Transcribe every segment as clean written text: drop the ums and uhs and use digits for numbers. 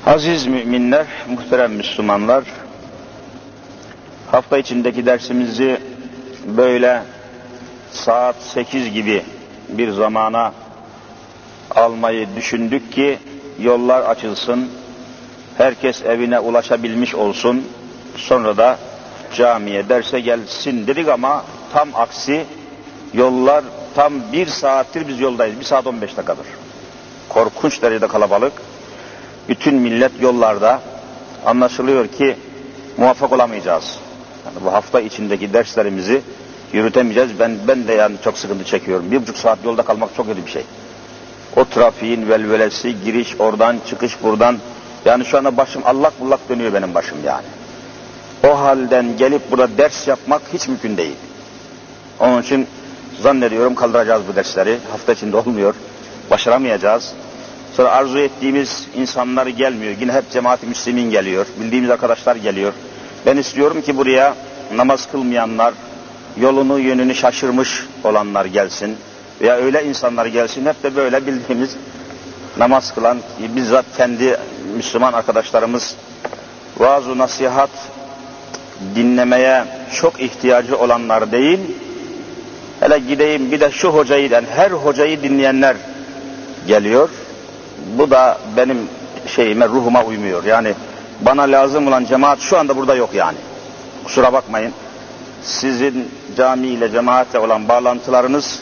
Aziz müminler, muhterem Müslümanlar, hafta içindeki dersimizi böyle saat 8 gibi bir zamana almayı düşündük ki yollar açılsın, herkes evine ulaşabilmiş olsun, sonra da camiye derse gelsin dedik ama tam aksi, yollar tam 1 saattir biz yoldayız, 1 saat 15 dakikadır. Korkunç derecede kalabalık. Bütün millet yollarda, anlaşılıyor ki muvaffak olamayacağız. Yani bu hafta içindeki derslerimizi yürütemeyeceğiz. Ben de yani çok sıkıntı çekiyorum. 1,5 saat yolda kalmak çok kötü bir şey. O trafiğin velvelesi, giriş oradan, çıkış buradan. Yani şu anda başım allak bullak dönüyor benim başım yani. O halden gelip burada ders yapmak hiç mümkün değil. Onun için zannediyorum kaldıracağız bu dersleri. Hafta içinde olmuyor. Başaramayacağız. Sonra arzu ettiğimiz insanlar gelmiyor. Yine hep cemaat-i müslimin geliyor. Bildiğimiz arkadaşlar geliyor. Ben istiyorum ki buraya namaz kılmayanlar, yolunu yönünü şaşırmış olanlar gelsin. Veya öyle insanlar gelsin. Hep de böyle bildiğimiz namaz kılan, bizzat kendi Müslüman arkadaşlarımız vaaz-ı nasihat dinlemeye çok ihtiyacı olanlar değil. Hele gideyim bir de şu hocayı, yani her hocayı dinleyenler geliyor. Bu da benim şeyime, ruhuma uymuyor. Yani bana lazım olan cemaat şu anda burada yok yani. Kusura bakmayın. Sizin camiyle, cemaatle olan bağlantılarınız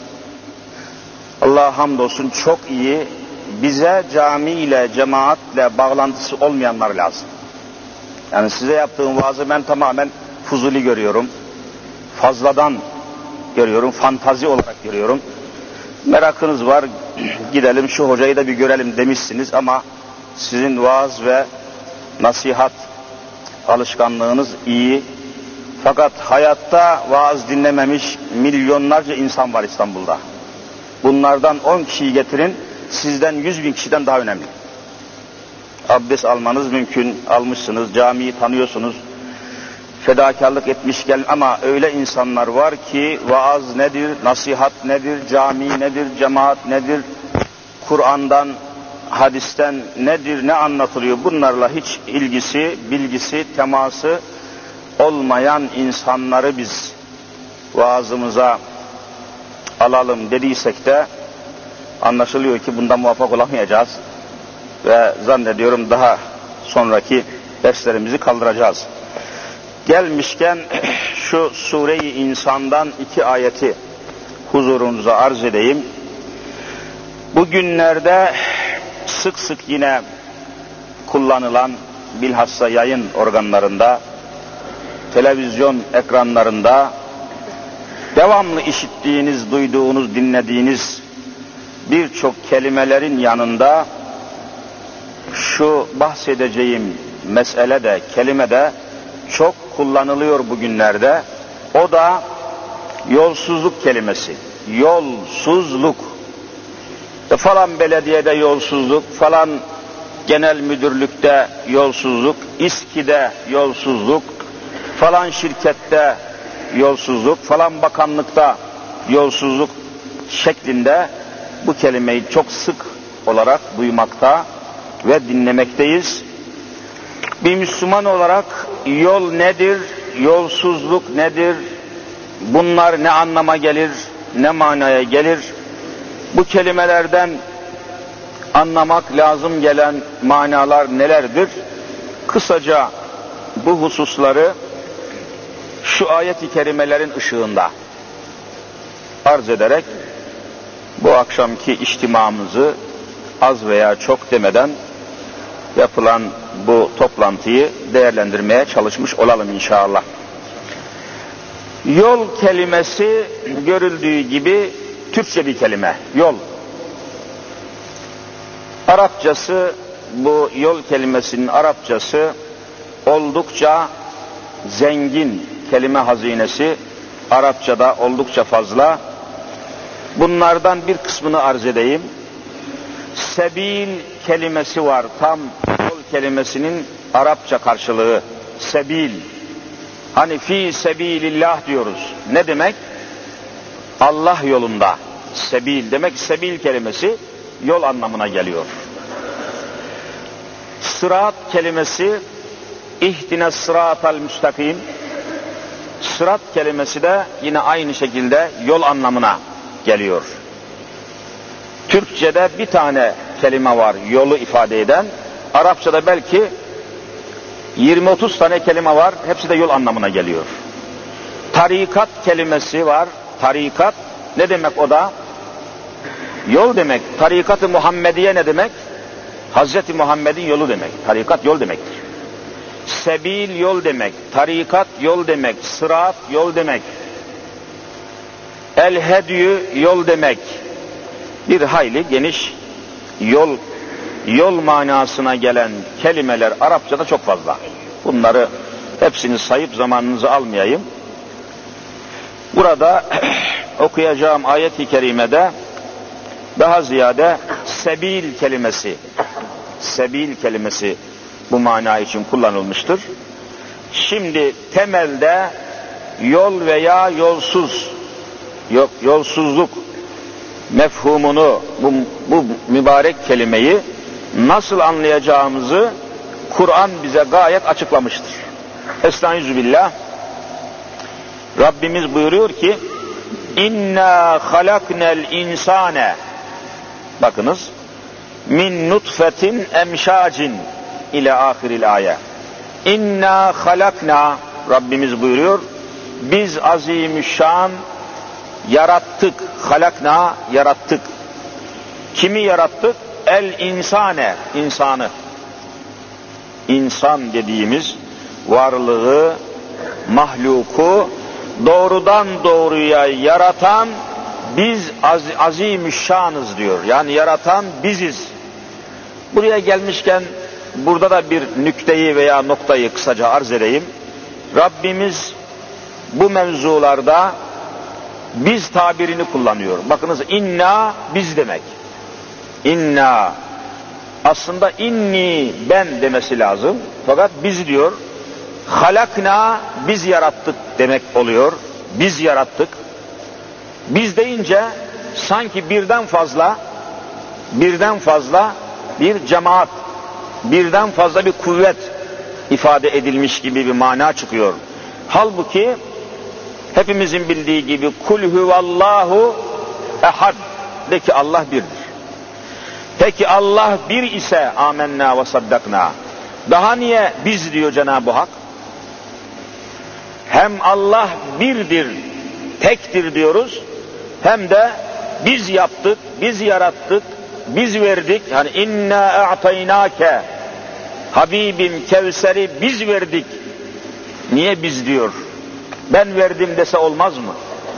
Allah'a hamdolsun çok iyi. Bize camiyle, cemaatle bağlantısı olmayanlar lazım. Yani size yaptığım vaazı ben tamamen fuzuli görüyorum. Fazladan görüyorum, fantazi olarak görüyorum. Merakınız var, gidelim şu hocayı da bir görelim demişsiniz ama sizin vaaz ve nasihat alışkanlığınız iyi. Fakat hayatta vaaz dinlememiş milyonlarca insan var İstanbul'da. Bunlardan 10 kişiyi getirin, sizden 100.000 kişiden daha önemli. Abdest almanız mümkün, almışsınız, camiyi tanıyorsunuz, fedakarlık etmiş gel ama öyle insanlar var ki vaaz nedir, nasihat nedir, cami nedir, cemaat nedir, Kur'an'dan, hadisten nedir, ne anlatılıyor, bunlarla hiç ilgisi, bilgisi, teması olmayan insanları biz vaazımıza alalım dediysek de anlaşılıyor ki bundan muvaffak olamayacağız ve zannediyorum daha sonraki derslerimizi kaldıracağız. Gelmişken şu Sure-i İnsan'dan 2 ayeti huzurunuza arz edeyim. Bugünlerde sık sık yine kullanılan, bilhassa yayın organlarında, televizyon ekranlarında devamlı işittiğiniz, duyduğunuz, dinlediğiniz birçok kelimelerin yanında şu bahsedeceğim mesele de, kelime de çok kullanılıyor bugünlerde. O da yolsuzluk kelimesi. Yolsuzluk. Falan belediyede yolsuzluk, falan genel müdürlükte yolsuzluk, İSKİ'de yolsuzluk, falan şirkette yolsuzluk, falan bakanlıkta yolsuzluk şeklinde bu kelimeyi çok sık olarak duymakta ve dinlemekteyiz. Bir Müslüman olarak yol nedir, yolsuzluk nedir, bunlar ne anlama gelir, ne manaya gelir, bu kelimelerden anlamak lazım gelen manalar nelerdir? Kısaca bu hususları şu ayet-i kerimelerin ışığında arz ederek bu akşamki içtimamızı az veya çok demeden yapılan bu toplantıyı değerlendirmeye çalışmış olalım inşallah. Yol kelimesi görüldüğü gibi Türkçe bir kelime. Yol. Arapçası, bu yol kelimesinin Arapçası oldukça zengin, kelime hazinesi Arapçada oldukça fazla. Bunlardan bir kısmını arz edeyim. Sebil kelimesi var. Tam yol kelimesinin Arapça karşılığı. Sebil. Hani fi sebilillah diyoruz. Ne demek? Allah yolunda. Sebil demek, sebil kelimesi yol anlamına geliyor. Sırat kelimesi ihdines sıratal müstakim. Sırat kelimesi de yine aynı şekilde yol anlamına geliyor. Türkçe'de bir tane kelime var yolu ifade eden. Arapçada belki 20-30 tane kelime var. Hepsi de yol anlamına geliyor. Tarikat kelimesi var. Tarikat ne demek o da? Yol demek. Tarikat-ı Muhammediye ne demek? Hazreti Muhammed'in yolu demek. Tarikat yol demektir. Sebil yol demek. Tarikat yol demek. Sırat yol demek. El-Hedyu yol demek. Bir hayli geniş yol manasına gelen kelimeler Arapçada çok fazla. Bunları hepsini sayıp zamanınızı almayayım. Burada okuyacağım ayet-i kerimede daha ziyade sebil kelimesi bu mana için kullanılmıştır. Şimdi temelde yol veya yolsuzluk mefhumunu bu mübarek kelimeyi nasıl anlayacağımızı Kur'an bize gayet açıklamıştır. Estağfirullah. Rabbimiz buyuruyor ki İnna halaknel insane, bakınız, min nutfetin emşacin ile ahiril ayet. İnna halakna, Rabbimiz buyuruyor, biz azimüşşan yarattık. Halakna, yarattık. Kimi yarattık? El insane, insanı. İnsan dediğimiz varlığı, mahluku doğrudan doğruya yaratan biz azimüşşanız diyor. Yani yaratan biziz. Buraya gelmişken burada da bir nükteyi veya noktayı kısaca arz edeyim. Rabbimiz bu mevzularda biz tabirini kullanıyor. Bakınız, inna biz demek. İnna aslında inni ben demesi lazım. Fakat biz diyor. Halakna biz yarattık demek oluyor. Biz yarattık. Biz deyince sanki birden fazla bir cemaat, birden fazla bir kuvvet ifade edilmiş gibi bir mana çıkıyor. Halbuki hepimizin bildiği gibi kul huvallahu ehad, de ki Allah birdir. Peki Allah bir ise amenna ve saddakna. Daha niye biz diyor Cenab-ı Hak? Hem Allah birdir, tektir diyoruz, hem de biz yaptık, biz yarattık, biz verdik. Hani inna a'taynake, Habibim Kevser'i biz verdik. Niye biz diyor? Ben verdim dese olmaz mı?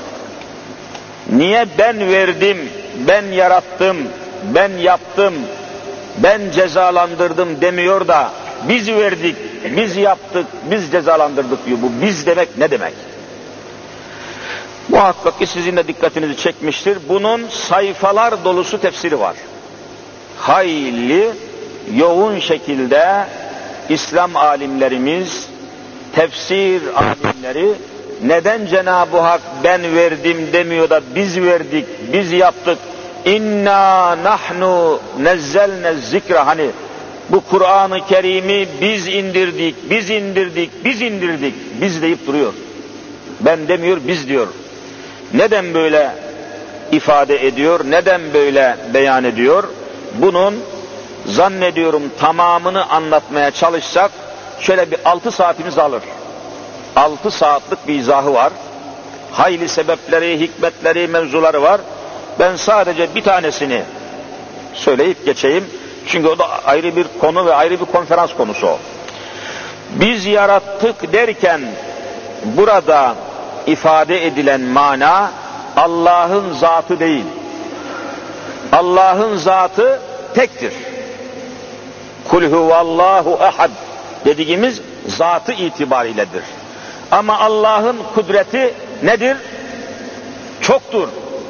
Niye ben verdim, ben yarattım, ben yaptım, ben cezalandırdım demiyor da biz verdik, biz yaptık, biz cezalandırdık diyor. Bu biz demek ne demek? Muhakkak ki sizin de dikkatinizi çekmiştir. Bunun sayfalar dolusu tefsiri var. Hayli yoğun şekilde İslam alimlerimiz, tefsir alimleri neden Cenab-ı Hak ben verdim demiyor da biz verdik, biz yaptık. İnna nahnu nezzelne zikra, hani bu Kur'an-ı Kerim'i biz indirdik, biz indirdik, biz indirdik, biz deyip duruyor. Ben demiyor, biz diyor. Neden böyle ifade ediyor, neden böyle beyan ediyor? Bunun zannediyorum tamamını anlatmaya çalışsak şöyle bir 6 saatimiz alır. 6 saatlik bir izahı var. Hayli sebepleri, hikmetleri, mevzuları var. Ben sadece bir tanesini söyleyip geçeyim. Çünkü o da ayrı bir konu ve ayrı bir konferans konusu o. Biz yarattık derken burada ifade edilen mana Allah'ın zatı değil. Allah'ın zatı tektir. Kul huvallahu ehad dediğimiz zatı itibariyledir. Ama Allah'ın kudreti nedir? Çoktur.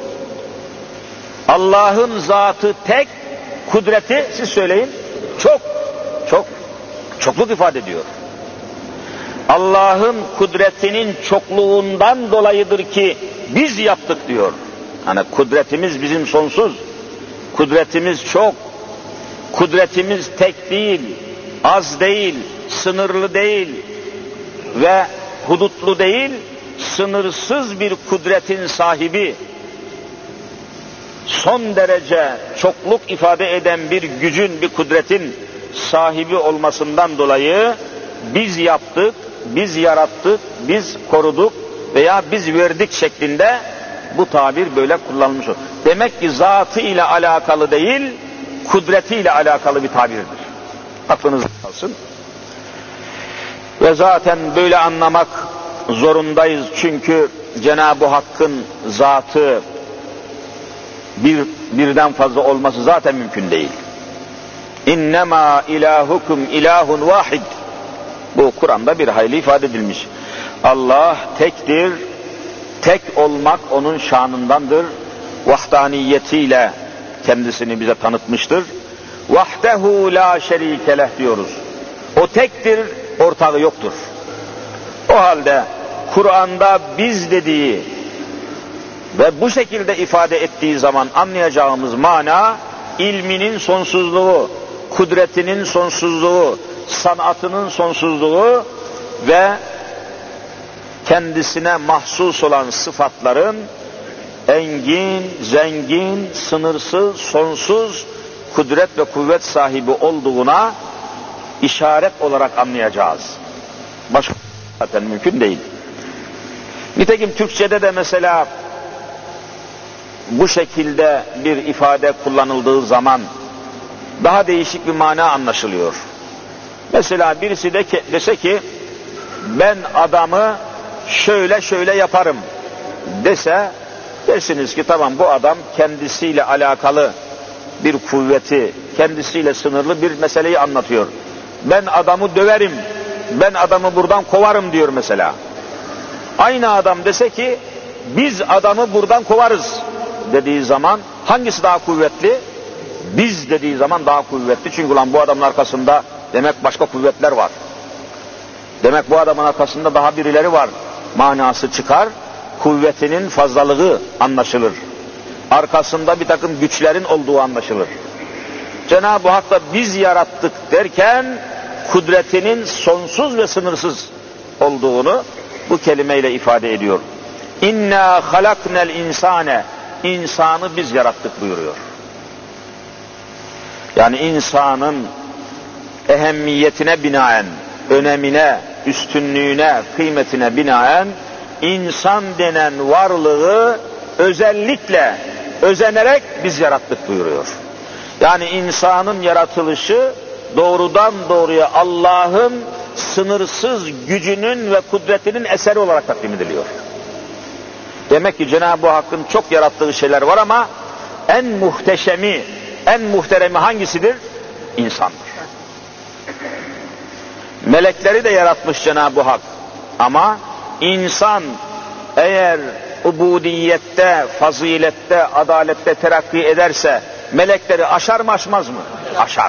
Allah'ın zatı tek, kudreti siz söyleyin çokluk ifade ediyor. Allah'ın kudretinin çokluğundan dolayıdır ki biz yaptık diyor. Hani kudretimiz bizim sonsuz, kudretimiz çok, kudretimiz tek değil. az değil, sınırlı değil ve hudutlu değil, sınırsız bir kudretin sahibi, son derece çokluk ifade eden bir gücün, bir kudretin sahibi olmasından dolayı biz yaptık, biz yarattık, biz koruduk veya biz verdik şeklinde bu tabir böyle kullanılmış. Demek ki zatı ile alakalı değil, kudreti ile alakalı bir tabirdir. Aklınızda kalsın. Ve zaten böyle anlamak zorundayız. Çünkü Cenab-ı Hakk'ın zatı birden fazla olması zaten mümkün değil. İnnemâ ilahukum ilahun vahid. Bu Kur'an'da bir hayli ifade edilmiş. Allah tektir. Tek olmak onun şanındandır. Vahdaniyetiyle kendisini bize tanıtmıştır. Vahdehu la şerike leh diyoruz. O tektir, ortağı yoktur. O halde Kur'an'da biz dediği ve bu şekilde ifade ettiği zaman anlayacağımız mana, ilminin sonsuzluğu, kudretinin sonsuzluğu, sanatının sonsuzluğu ve kendisine mahsus olan sıfatların engin, zengin, sınırsız, sonsuz kudret ve kuvvet sahibi olduğuna işaret olarak anlayacağız. Başka zaten mümkün değil. Nitekim Türkçe'de de mesela bu şekilde bir ifade kullanıldığı zaman daha değişik bir mana anlaşılıyor. Mesela birisi dese ki ben adamı şöyle şöyle yaparım dese, dersiniz ki tamam, bu adam kendisiyle alakalı bir kuvveti, kendisiyle sınırlı bir meseleyi anlatıyor. Ben adamı döverim, ben adamı buradan kovarım diyor mesela. Aynı adam dese ki biz adamı buradan kovarız dediği zaman hangisi daha kuvvetli? Biz dediği zaman daha kuvvetli. Çünkü ulan bu adamın arkasında demek başka kuvvetler var. Demek bu adamın arkasında daha birileri var manası çıkar. Kuvvetinin fazlalığı anlaşılır. Arkasında bir takım güçlerin olduğu anlaşılır. Cenab-ı Hak da biz yarattık derken kudretinin sonsuz ve sınırsız olduğunu bu kelimeyle ifade ediyor. İnna halaknel insane, insanı biz yarattık buyuruyor. Yani insanın ehemmiyetine binaen, önemine, üstünlüğüne, kıymetine binaen insan denen varlığı özellikle özenerek biz yarattık buyuruyor. Yani insanın yaratılışı doğrudan doğruya Allah'ın sınırsız gücünün ve kudretinin eseri olarak takdim ediliyor. Demek ki Cenab-ı Hakk'ın çok yarattığı şeyler var ama en muhteşemi, en muhteremi hangisidir? İnsandır. Melekleri de yaratmış Cenab-ı Hak. Ama insan eğer ubudiyette, fazilette, adalette terakki ederse melekleri aşar mı aşmaz mı? Aşar.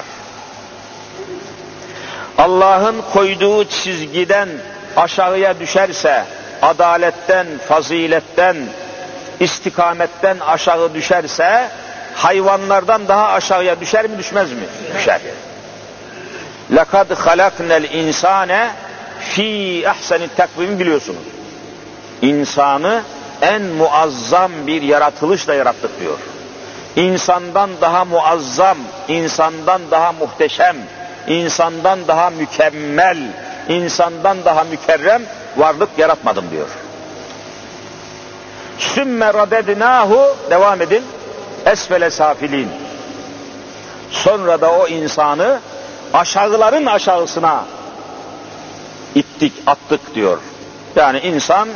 Allah'ın koyduğu çizgiden aşağıya düşerse, adaletten, faziletten, istikametten aşağı düşerse, hayvanlardan daha aşağıya düşer mi düşmez mi? Düşer. لَقَدْ خَلَقْنَا الْاِنْسَانَ ف۪ي اَحْسَنِ التَّقْوِيم'i biliyorsunuz. İnsanı en muazzam bir yaratılışla yarattık diyor. İnsandan daha muazzam, insandan daha muhteşem, insandan daha mükemmel, insandan daha mükerrem varlık yaratmadım diyor. Sümme radednahu, devam edin, esfele safilin. Sonra da o insanı aşağıların aşağısına ittik, attık diyor. Yani insan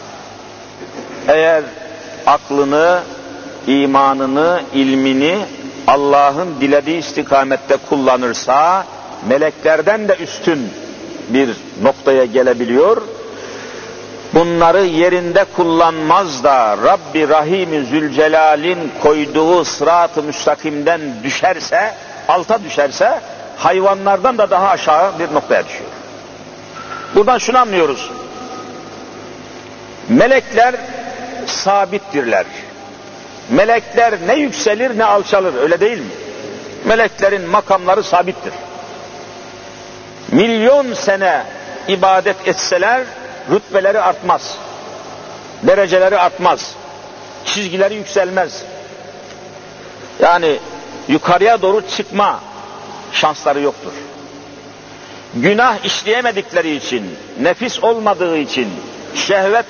eğer aklını, imanını, ilmini Allah'ın dilediği istikamette kullanırsa meleklerden de üstün bir noktaya gelebiliyor. Bunları yerinde kullanmaz da Rabbi Rahim-i Zülcelal'in koyduğu sırat-ı müstakimden düşerse, alta düşerse hayvanlardan da daha aşağı bir noktaya düşüyor. Buradan şunu anlıyoruz. Melekler sabittirler. Melekler ne yükselir ne alçalır, öyle değil mi? Meleklerin makamları sabittir. milyon sene ibadet etseler rütbeleri artmaz, dereceleri artmaz, çizgileri yükselmez. Yani yukarıya doğru çıkma şansları yoktur. Günah işleyemedikleri için, nefis olmadığı için, şehvet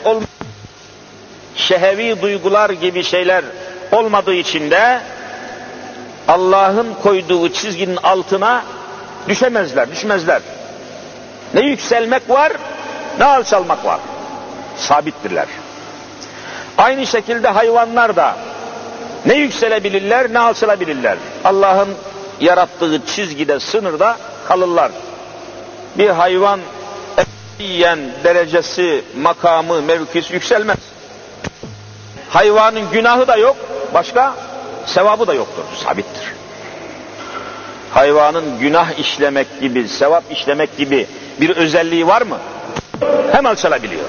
şehevi duygular gibi şeyler olmadığı için de Allah'ın koyduğu çizginin altına düşmezler. Ne yükselmek var, ne alçalmak var. Sabittirler. Aynı şekilde hayvanlar da ne yükselebilirler, ne alçalabilirler. Allah'ın yarattığı çizgide, sınırda kalırlar. Bir hayvan yiyen derecesi, makamı, mevkisi yükselmez. Hayvanın günahı da yok, başka sevabı da yoktur, sabittir. Hayvanın günah işlemek gibi, sevap işlemek gibi bir özelliği var mı? Hem alçalabiliyor.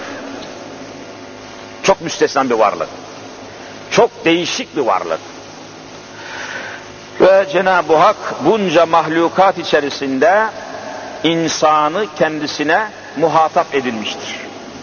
Çok müstesna bir varlık. Çok değişik bir varlık. Ve Cenab-ı Hak bunca mahlukat içerisinde insanı kendisine muhatap edilmiştir.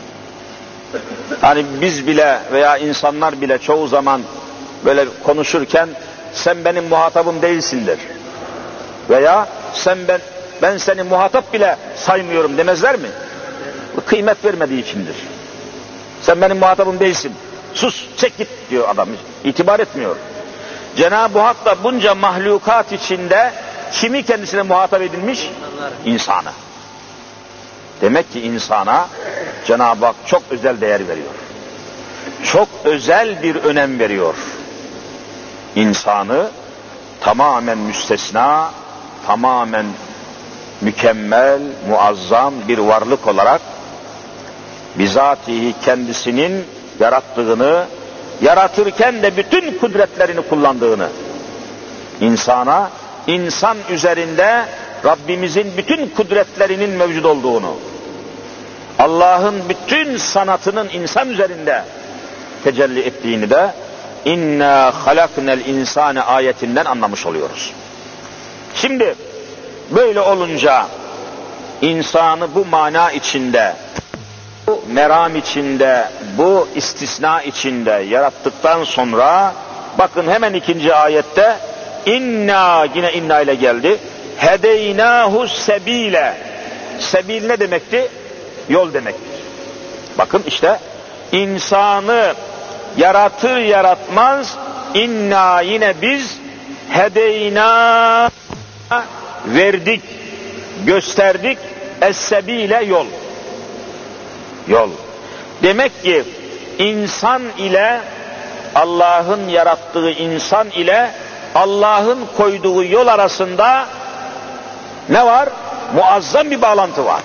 Hani biz bile veya insanlar bile çoğu zaman böyle konuşurken sen benim muhatabım değilsindir. Veya ben seni muhatap bile saymıyorum demezler mi? Bu kıymet vermediği içindir. Sen benim muhatabım değilsin. Sus, çek git diyor adam. İtibar etmiyor. Cenab-ı Hak da bunca mahlukat içinde kimi kendisine muhatap edilmiş? İnsanı. Demek ki insana Cenab-ı Hak çok özel değer veriyor. Çok özel bir önem veriyor. İnsanı tamamen müstesna, tamamen mükemmel, muazzam bir varlık olarak bizatihi kendisinin yarattığını, yaratırken de bütün kudretlerini kullandığını, insana, insan üzerinde Rabbimizin bütün kudretlerinin mevcut olduğunu, Allah'ın bütün sanatının insan üzerinde tecelli ettiğini de inna halaknel insane ayetinden anlamış oluyoruz. Şimdi böyle olunca insanı bu mana içinde, bu meram içinde, bu istisna içinde yarattıktan sonra bakın hemen ikinci ayette inna, yine inna ile geldi. Hedeynahu sebile. Sebil ne demekti? Yol demektir. Bakın işte insanı yaratır yaratmaz inna, yine biz hedeyna verdik, gösterdik, es-sebile yol. Yol. Demek ki insan ile Allah'ın yarattığı insan ile Allah'ın koyduğu yol arasında ne var? Muazzam bir bağlantı var.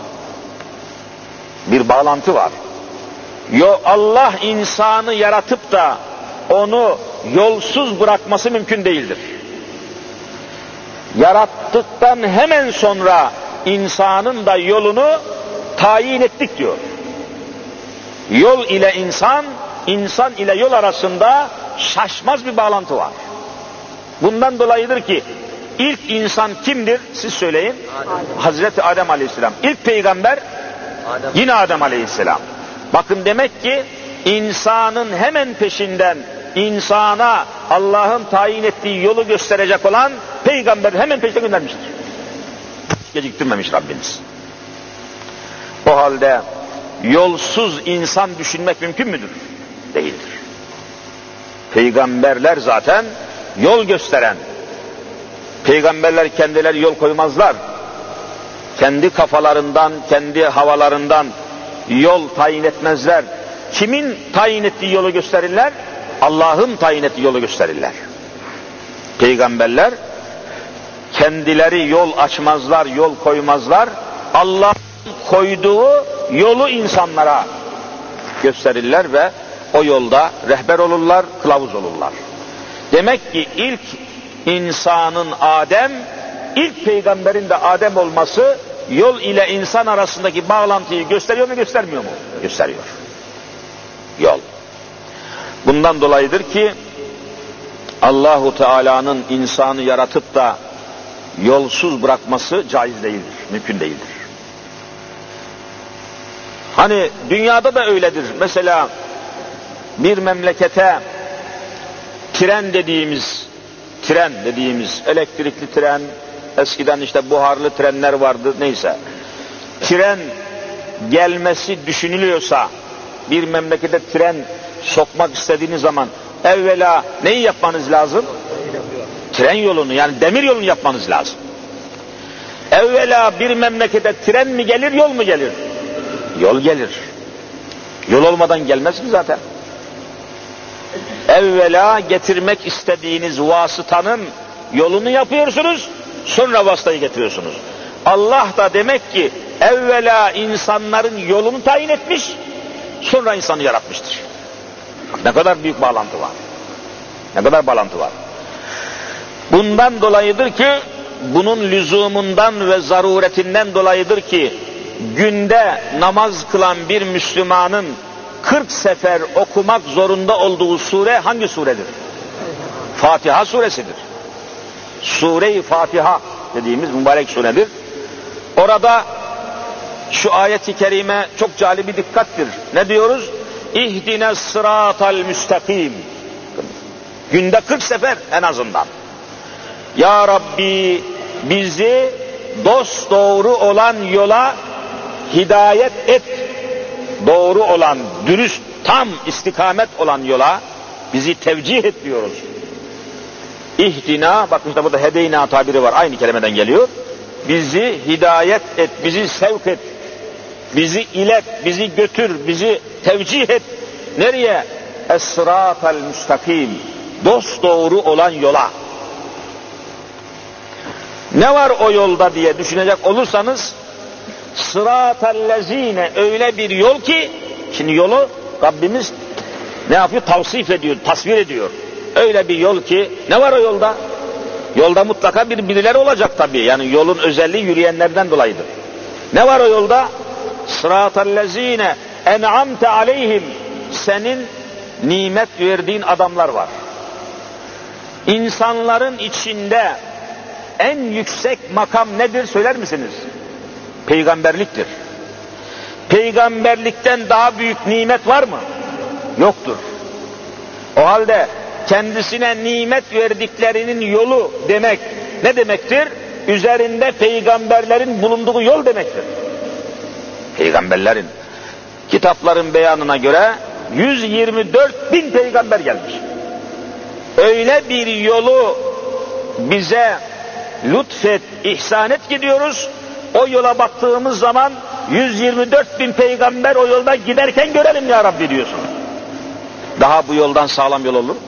Bir bağlantı var. Allah insanı yaratıp da onu yolsuz bırakması mümkün değildir. Yarattıktan hemen sonra insanın da yolunu tayin ettik diyor. Yol ile insan, insan ile yol arasında şaşmaz bir bağlantı var. Bundan dolayıdır ki ilk insan kimdir? Siz söyleyin. Hazreti Adem Aleyhisselam. İlk peygamber yine Adem Aleyhisselam. Bakın demek ki insanın hemen peşinden insana Allah'ın tayin ettiği yolu gösterecek olan peygamber hemen peşine göndermiştir. Geciktirmemiş Rabbimiz. O halde yolsuz insan düşünmek mümkün müdür? Değildir. Peygamberler zaten yol gösteren. Peygamberler kendileri yol koymazlar. Kendi kafalarından, kendi havalarından yol tayin etmezler. Kimin tayin ettiği yolu gösterirler? Allah'ın tayin ettiği yolu gösterirler. Peygamberler kendileri yol açmazlar, yol koymazlar. Allah'ın koyduğu yolu insanlara gösterirler ve o yolda rehber olurlar, kılavuz olurlar. Demek ki ilk insanın Adem, ilk peygamberin de Adem olması yol ile insan arasındaki bağlantıyı gösteriyor mu, göstermiyor mu? Gösteriyor. Yol. Bundan dolayıdır ki Allahu Teala'nın insanı yaratıp da yolsuz bırakması caiz değildir, mümkün değildir. Hani dünyada da öyledir. Mesela bir memlekete tren dediğimiz elektrikli tren, eskiden işte buharlı trenler vardı, neyse. Tren gelmesi düşünülüyorsa, bir memlekete tren sokmak istediğiniz zaman evvela neyi yapmanız lazım? Tren yolunu, yani demir yolunu yapmanız lazım. Evvela bir memlekete tren mi gelir, yol mu gelir? Yol gelir. Yol olmadan gelmez mi zaten? Evvela getirmek istediğiniz vasıtanın yolunu yapıyorsunuz, sonra vasıtayı getiriyorsunuz. Allah da demek ki evvela insanların yolunu tayin etmiş, sonra insanı yaratmıştır. Ne kadar büyük bağlantı var. Ne kadar bağlantı var. Bundan dolayıdır ki, bunun lüzumundan ve zaruretinden dolayıdır ki, günde namaz kılan bir Müslümanın 40 sefer okumak zorunda olduğu sure hangi suredir? Fatiha suresidir. Sure-i Fatiha dediğimiz mübarek suredir. Orada şu ayet-i kerime çok cali bir dikkattir. Ne diyoruz? İhdine sıratal müstakim. Günde 40 sefer en azından. Ya Rabbi bizi dosdoğru olan yola hidayet et. Doğru olan, dürüst, tam istikamet olan yola bizi tevcih et diyoruz. İhdina, bakın işte burada hedeyna tabiri var, aynı kelimeden geliyor. Bizi hidayet et, bizi sevk et, bizi ilet, bizi götür, bizi tevcih et. Nereye? Es-sıratal müstakim, dosdoğru olan yola. Ne var o yolda diye düşünecek olursanız, sıratallezine, öyle bir yol ki, şimdi yolu Rabbimiz ne yapıyor? Tavsif ediyor, tasvir ediyor. Öyle bir yol ki, ne var o yolda? Yolda mutlaka birileri olacak tabii. Yani yolun özelliği yürüyenlerden dolayıdır. Ne var o yolda? Sıratallezine en'amte aleyhim, senin nimet verdiğin adamlar var. İnsanların içinde en yüksek makam nedir söyler misiniz? Peygamberliktir. Peygamberlikten daha büyük nimet var mı? Yoktur. O halde kendisine nimet verdiklerinin yolu demek ne demektir? Üzerinde peygamberlerin bulunduğu yol demektir. Peygamberlerin, kitapların beyanına göre 124.000 peygamber gelmiş. Öyle bir yolu bize lütfet, ihsan et gidiyoruz. O yola baktığımız zaman 124.000 peygamber o yolda giderken görelim ya Rabbi diyorsun. Daha bu yoldan sağlam yol olur.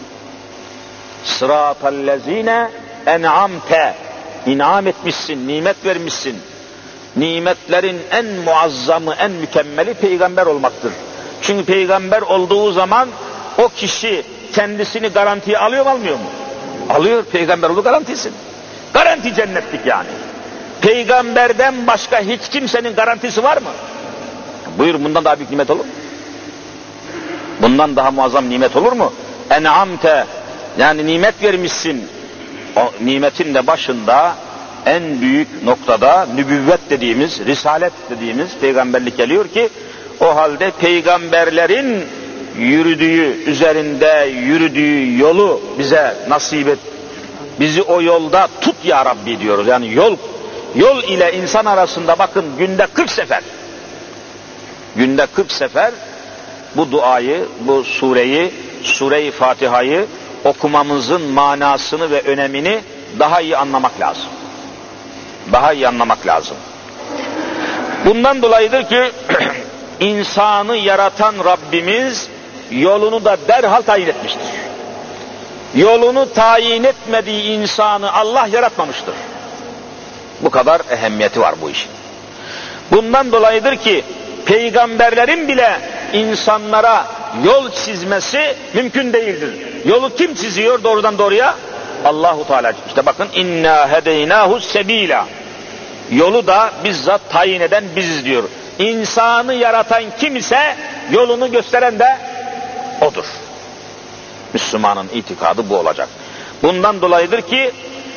Sıratallezine en'amte, inam etmişsin, nimet vermişsin. Nimetlerin en muazzamı, en mükemmeli peygamber olmaktır. Çünkü peygamber olduğu zaman o kişi kendisini garantiye alıyor mu, almıyor mu? Alıyor, peygamber olduğu garantisi. Garanti cennetlik yani. Peygamberden başka hiç kimsenin garantisi var mı? Buyur, bundan daha büyük nimet olur mu? Bundan daha muazzam nimet olur mu? En'amte, yani nimet vermişsin. O nimetin de başında en büyük noktada nübüvvet dediğimiz, risalet dediğimiz peygamberlik geliyor ki, o halde peygamberlerin yürüdüğü, üzerinde yürüdüğü yolu bize nasip et. Bizi o yolda tut ya Rabbi diyoruz. Yani yol ile insan arasında bakın günde 40 sefer. Günde 40 sefer bu duayı, bu sureyi, Sure-i Fatiha'yı okumamızın manasını ve önemini daha iyi anlamak lazım. Daha iyi anlamak lazım. Bundan dolayıdır ki insanı yaratan Rabbimiz yolunu da derhal tayin etmiştir. Yolunu tayin etmediği insanı Allah yaratmamıştır. Bu kadar ehemmiyeti var bu işin. Bundan dolayıdır ki peygamberlerin bile insanlara yol çizmesi mümkün değildir. Yolu kim çiziyor doğrudan doğruya? Allahu Teala. İşte bakın inna hedeynahu sebila. Yolu da bizzat tayin eden biziz diyor. İnsanı yaratan kim ise yolunu gösteren de odur. Müslümanın itikadı bu olacak. Bundan dolayıdır ki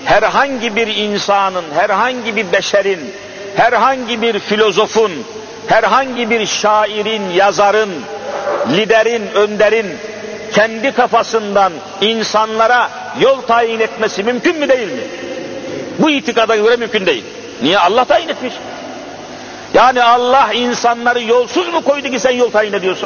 herhangi bir insanın, herhangi bir beşerin, herhangi bir filozofun, herhangi bir şairin, yazarın, liderin, önderin kendi kafasından insanlara yol tayin etmesi mümkün mü değil mi? Bu itikada göre mümkün değil. Niye? Allah tayin etmiş. Yani Allah insanları yolsuz mu koydu ki sen yol tayin ediyorsun?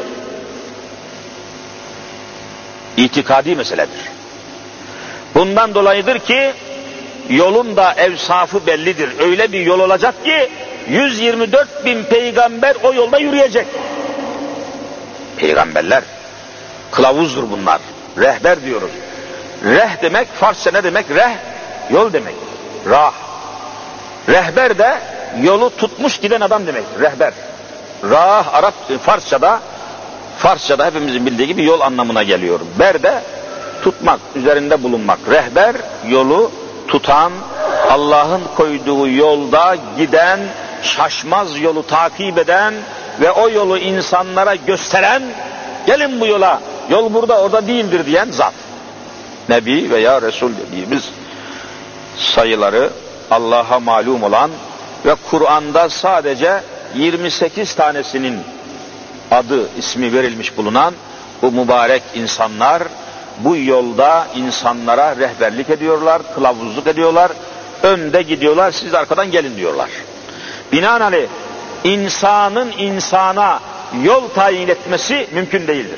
İtikadi meseledir. Bundan dolayıdır ki yolun da evsafı bellidir. Öyle bir yol olacak ki 124 bin peygamber o yolda yürüyecek. Peygamberler kılavuzdur bunlar. Rehber diyoruz. Reh demek Farsça ne demek? Reh yol demek. Rah. Rehber de yolu tutmuş giden adam demek. Rehber. Rah Arap Farsçada hepimizin bildiği gibi yol anlamına geliyor. Ber de tutmak, üzerinde bulunmak. Rehber yolu tutan, Allah'ın koyduğu yolda giden, şaşmaz yolu takip eden ve o yolu insanlara gösteren, gelin bu yola, yol burada orada değildir diyen zat. Nebi veya Resul dediğimiz sayıları Allah'a malum olan ve Kur'an'da sadece 28 tanesinin adı, ismi verilmiş bulunan bu mübarek insanlar bu yolda insanlara rehberlik ediyorlar, kılavuzluk ediyorlar, önde gidiyorlar, siz arkadan gelin diyorlar. Binaenaleyh insanın insana yol tayin etmesi mümkün değildir.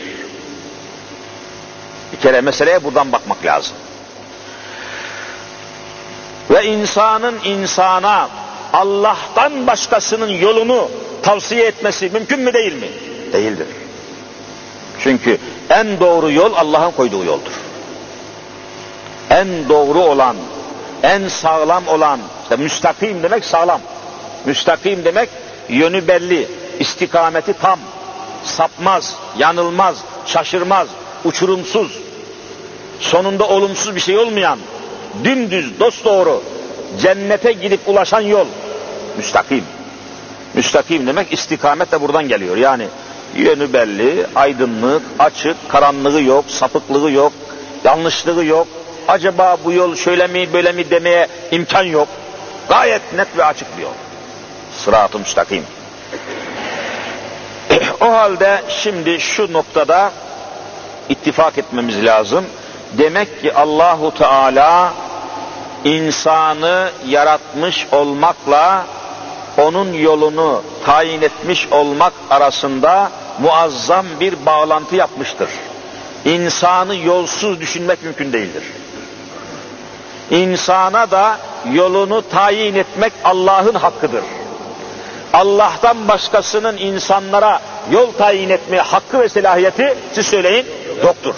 Bir kere meseleye buradan bakmak lazım. Ve insanın insana Allah'tan başkasının yolunu tavsiye etmesi mümkün mü değil mi? Değildir. Çünkü en doğru yol Allah'ın koyduğu yoldur. En doğru olan, en sağlam olan, işte müstakim demek sağlam. Müstakim demek yönü belli, istikameti tam, sapmaz, yanılmaz, şaşırmaz, uçurumsuz, sonunda olumsuz bir şey olmayan, dümdüz, dosdoğru, cennete gidip ulaşan yol. Müstakim. Müstakim demek istikamet de buradan geliyor. Yani yönü belli, aydınlık, açık, karanlığı yok, sapıklığı yok, yanlışlığı yok. Acaba bu yol şöyle mi böyle mi demeye imkan yok. Gayet net ve açık bir yol. Sırat-ı müstakim. O halde şimdi şu noktada ittifak etmemiz lazım. Demek ki Allahu Teala insanı yaratmış olmakla onun yolunu tayin etmiş olmak arasında muazzam bir bağlantı yapmıştır. İnsanı yolsuz düşünmek mümkün değildir. İnsana da yolunu tayin etmek Allah'ın hakkıdır. Allah'tan başkasının insanlara yol tayin etmeye hakkı ve selahiyeti, siz söyleyin, yoktur.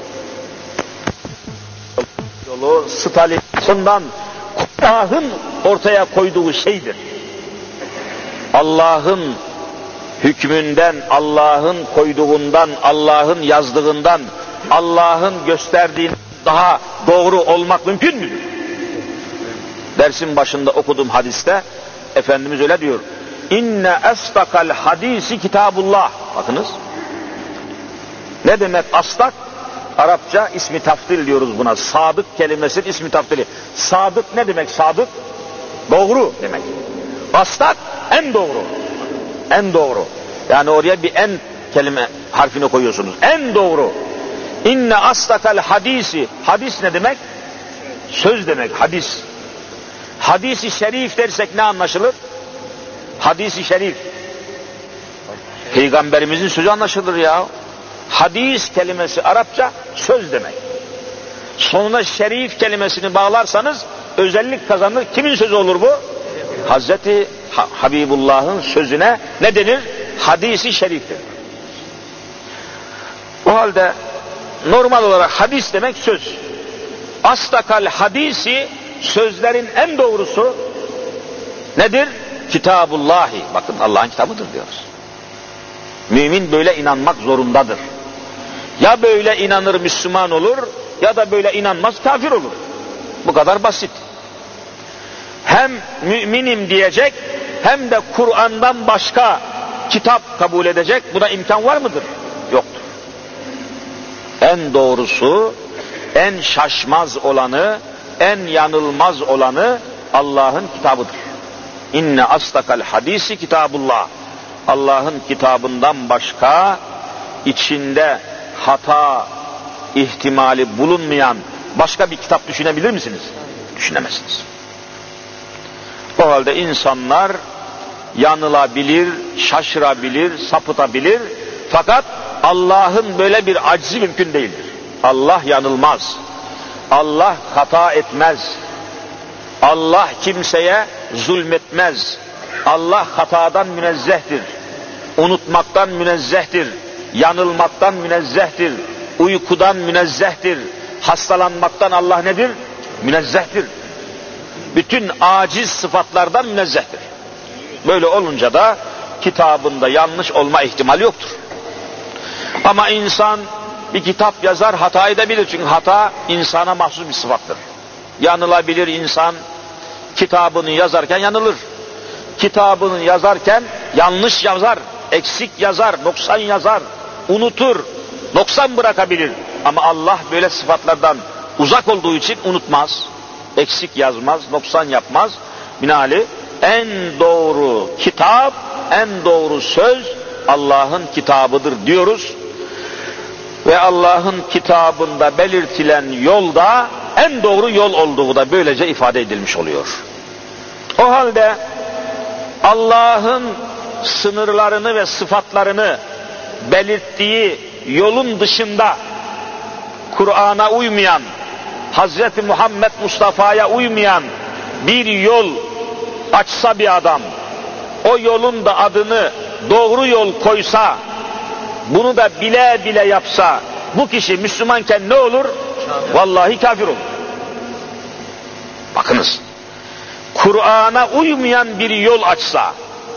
Yolu Stalin'den Allah'ın ortaya koyduğu şeydir. Allah'ın hükmünden, Allah'ın koyduğundan, Allah'ın yazdığından, Allah'ın gösterdiğinden daha doğru olmak mümkün müdür? Dersin başında okuduğum hadiste Efendimiz öyle diyor. İnne estakal hadisi kitabullah. Bakınız. Ne demek astak? Arapça ismi taftil diyoruz buna. Sadık kelimesinin ismi taftili. Sadık ne demek sadık? Doğru demek. Astak en doğru. En doğru. Yani oraya bir en kelime harfini koyuyorsunuz. En doğru. İnne astakal hadisi. Hadis ne demek? Söz demek. Hadis. Hadis-i şerif dersek ne anlaşılır? Hadis-i şerif. Peygamberimizin sözü anlaşılır ya. Hadis kelimesi Arapça söz demek. Sonuna şerif kelimesini bağlarsanız özellik kazanır. Kimin sözü olur bu? Hazreti Habibullah'ın sözüne ne denir? Hadis-i şeriftir. O halde normal olarak hadis demek söz. Astakal hadisi, sözlerin en doğrusu nedir? Kitabullahi. Bakın Allah'ın kitabıdır diyoruz. Mümin böyle inanmak zorundadır. Ya böyle inanır Müslüman olur ya da böyle inanmaz kafir olur. Bu kadar basit. Hem müminim diyecek hem de Kur'an'dan başka kitap kabul edecek. Buna imkan var mıdır? Yoktur. En doğrusu, en şaşmaz olanı, en yanılmaz olanı Allah'ın kitabıdır. İnne astakal hadisi kitabullah. Allah'ın kitabından başka içinde hata ihtimali bulunmayan başka bir kitap düşünebilir misiniz? Düşünemezsiniz. O halde insanlar yanılabilir, şaşırabilir, sapıtabilir. Fakat Allah'ın böyle bir acizi mümkün değildir. Allah yanılmaz. Allah hata etmez. Allah kimseye zulmetmez. Allah hatadan münezzehtir. Unutmaktan münezzehtir. Yanılmaktan münezzehtir. Uykudan münezzehtir. Hastalanmaktan Allah nedir? Münezzehtir. Bütün aciz sıfatlardan münezzehtir. Böyle olunca da kitabında yanlış olma ihtimali yoktur. Ama insan bir kitap yazar, hata edebilir. Çünkü hata insana mahsus bir sıfattır. Yanılabilir insan, kitabını yazarken yanılır. Kitabını yazarken yanlış yazar, eksik yazar, noksan yazar, unutur, noksan bırakabilir. Ama Allah böyle sıfatlardan uzak olduğu için unutmaz, eksik yazmaz, noksan yapmaz. Binaenaleyh en doğru kitap, en doğru söz Allah'ın kitabıdır diyoruz. Ve Allah'ın kitabında belirtilen yolda en doğru yol olduğu da böylece ifade edilmiş oluyor. O halde Allah'ın sınırlarını ve sıfatlarını belirttiği yolun dışında Kur'an'a uymayan, Hazreti Muhammed Mustafa'ya uymayan bir yol açsa bir adam, o yolun da adını doğru yol koysa, bunu da bile bile yapsa, bu kişi Müslümanken ne olur? Vallahi kafir olur. Bakınız, Kur'an'a uymayan bir yol açsa,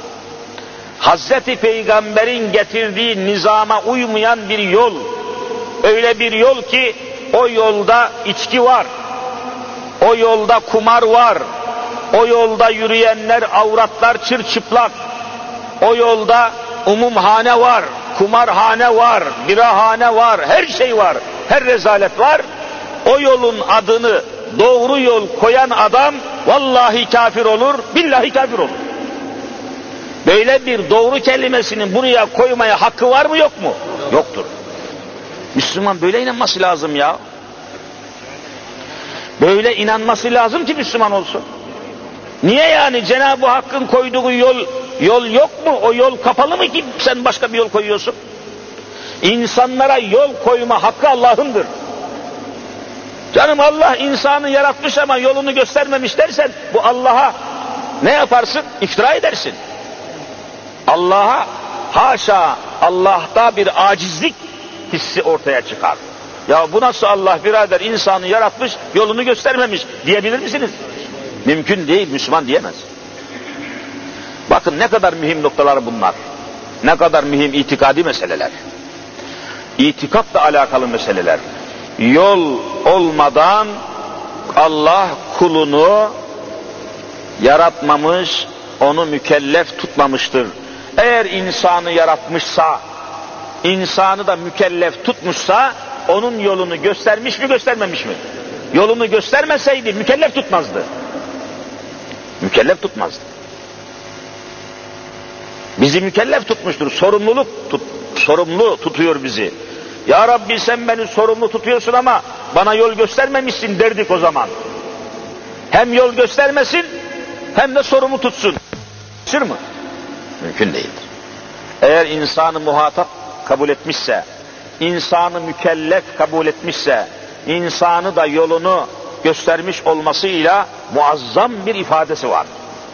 Hazreti Peygamber'in getirdiği nizama uymayan bir yol, öyle bir yol ki o yolda içki var, o yolda kumar var, o yolda yürüyenler avratlar çırçıplak, o yolda umumhane var, kumarhane var, birahane var, her şey var, her rezalet var. O yolun adını doğru yol koyan adam vallahi kafir olur, billahi kafir olur. Böyle bir doğru kelimesini buraya koymaya hakkı var mı yok mu? Yoktur. Müslüman böyle inanması lazım ya. Böyle inanması lazım ki Müslüman olsun. Niye yani Cenab-ı Hakk'ın koyduğu yol yok mu? O yol kapalı mı ki sen başka bir yol koyuyorsun? İnsanlara yol koyma hakkı Allah'ındır. Canım Allah insanı yaratmış ama yolunu göstermemiş dersen bu Allah'a ne yaparsın? İftira edersin. Allah'a haşa, Allah'ta bir acizlik hissi ortaya çıkar. Ya bu nasıl Allah birader insanı yaratmış yolunu göstermemiş diyebilir misiniz? Mümkün değil, Müslüman diyemez. Bakın ne kadar mühim noktalar bunlar. Ne kadar mühim itikadi meseleler. İtikatla alakalı meseleler. Yol olmadan Allah kulunu yaratmamış, onu mükellef tutmamıştır. Eğer insanı yaratmışsa, insanı da mükellef tutmuşsa, onun yolunu göstermiş mi göstermemiş mi? Yolunu göstermeseydi mükellef tutmazdı. Mükellef tutmazdı. Bizi mükellef tutmuştur, sorumlu tutuyor bizi. Ya Rabbi sen beni sorumlu tutuyorsun ama bana yol göstermemişsin derdik o zaman. Hem yol göstermesin hem de sorumlu tutsun. Sır mı? Mümkün değildir. Eğer insanı muhatap kabul etmişse, insanı mükellef kabul etmişse, insanı da yolunu göstermiş olmasıyla muazzam bir ifadesi var.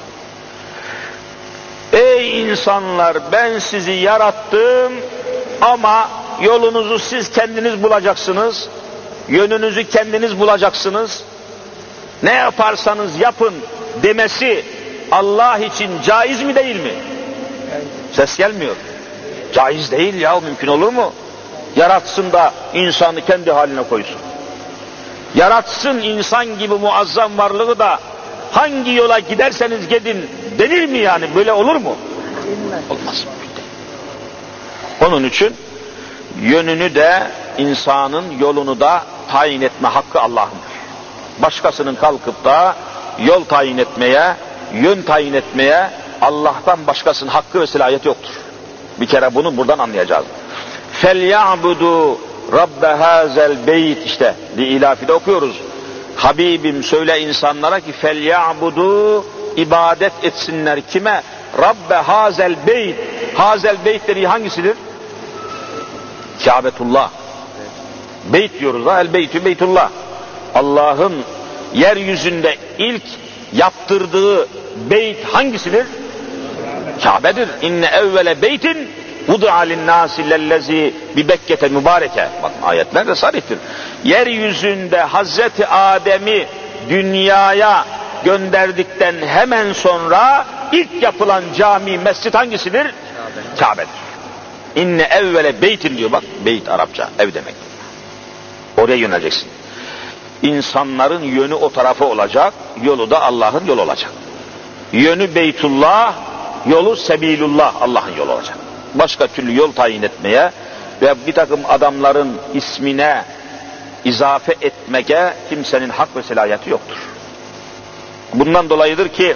Ey insanlar ben sizi yarattım ama yolunuzu siz kendiniz bulacaksınız, yönünüzü kendiniz bulacaksınız, ne yaparsanız yapın demesi Allah için caiz mi değil mi? Ses gelmiyor. Caiz değil ya, mümkün olur mu? Yaratsın da insanı kendi haline koysun. Yaratsın insan gibi muazzam varlığı da hangi yola giderseniz gidin denir mi yani? Böyle olur mu? Olmaz. Onun için yönünü de insanın yolunu da tayin etme hakkı Allah'ındır. Başkasının kalkıp da yol tayin etmeye, yön tayin etmeye Allah'tan başkasının hakkı ve selahiyeti yoktur. Bir kere bunu buradan anlayacağız. فَلْيَعْبُدُوا رَبَّ هَذَا الْبَيْتِ işte İlafi'de okuyoruz. Habibim söyle insanlara ki فَلْيَعْبُدُوا ibadet etsinler kime? Rabbe hazel beyt. Hazel beyt dediği hangisidir? Kâbetullah. Beyt diyoruz ha. El beytü beytullah. Allah'ın yeryüzünde ilk yaptırdığı beyt hangisidir? Kabe'dir. İnne evvele beytin vudu'a linnâsi lellezî bi Bekke'te mübareke. Bakın ayetler de sarihtir. Yeryüzünde Hazreti Adem'i dünyaya gönderdikten hemen sonra ilk yapılan cami, mescit hangisidir? Kabe'dir. İnne evvele beytin diyor bak. Beyt Arapça, ev demek. Oraya yöneleceksin. İnsanların yönü o tarafa olacak, yolu da Allah'ın yolu olacak. Yönü Beytullah, yolu Sebilullah, Allah'ın yolu olacak. Başka türlü yol tayin etmeye ve bir takım adamların ismine izafe etmeye kimsenin hak ve selahiyeti yoktur. Bundan dolayıdır ki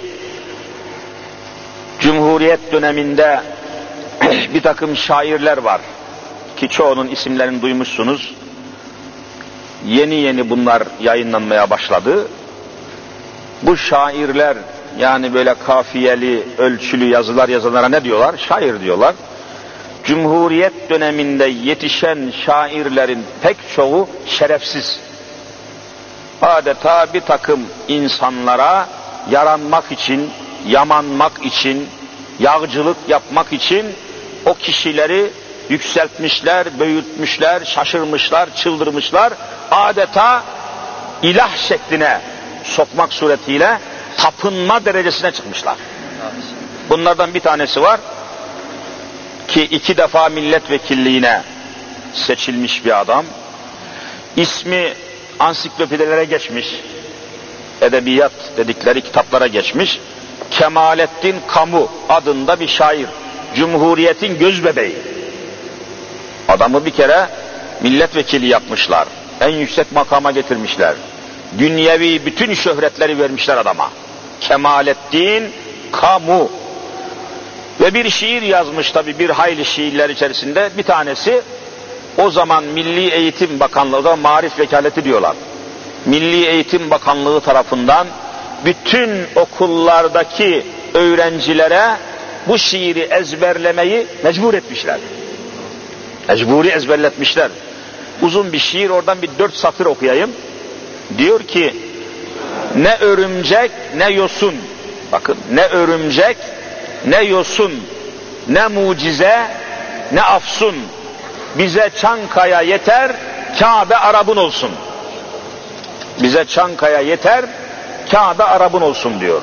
Cumhuriyet döneminde bir takım şairler var ki çoğunun isimlerini duymuşsunuz. Yeni yeni bunlar yayınlanmaya başladı. Bu şairler yani böyle kafiyeli, ölçülü yazılar yazanlara ne diyorlar? Şair diyorlar. Cumhuriyet döneminde yetişen şairlerin pek çoğu şerefsiz. Adeta bir takım insanlara yaranmak için, yamanmak için, yağcılık yapmak için o kişileri yükseltmişler, büyütmüşler, şaşırmışlar, çıldırmışlar. Adeta ilah şekline sokmak suretiyle tapınma derecesine çıkmışlar. Bunlardan bir tanesi var ki 2 defa milletvekilliğine seçilmiş bir adam. İsmi ansiklopedilere geçmiş. Edebiyat dedikleri kitaplara geçmiş. Kemalettin Kamu adında bir şair. Cumhuriyetin gözbebeği. Adamı bir kere milletvekili yapmışlar. En yüksek makama getirmişler. Dünyevi bütün şöhretleri vermişler adama. Kemalettin Kamu. Ve bir şiir yazmış tabi bir hayli şiirler içerisinde. Bir tanesi o zaman Milli Eğitim Bakanlığı da Marif Vekaleti diyorlar. Milli Eğitim Bakanlığı tarafından bütün okullardaki öğrencilere bu şiiri ezberlemeyi mecbur etmişler. Mecburi ezberletmişler. Uzun bir şiir, oradan bir 4 satır okuyayım. Diyor ki, ne örümcek ne yosun, bakın ne örümcek ne yosun, ne mucize ne afsun, bize Çankaya yeter, Kabe Arap'ın olsun. Bize Çankaya yeter, Kabe Arap'ın olsun diyor.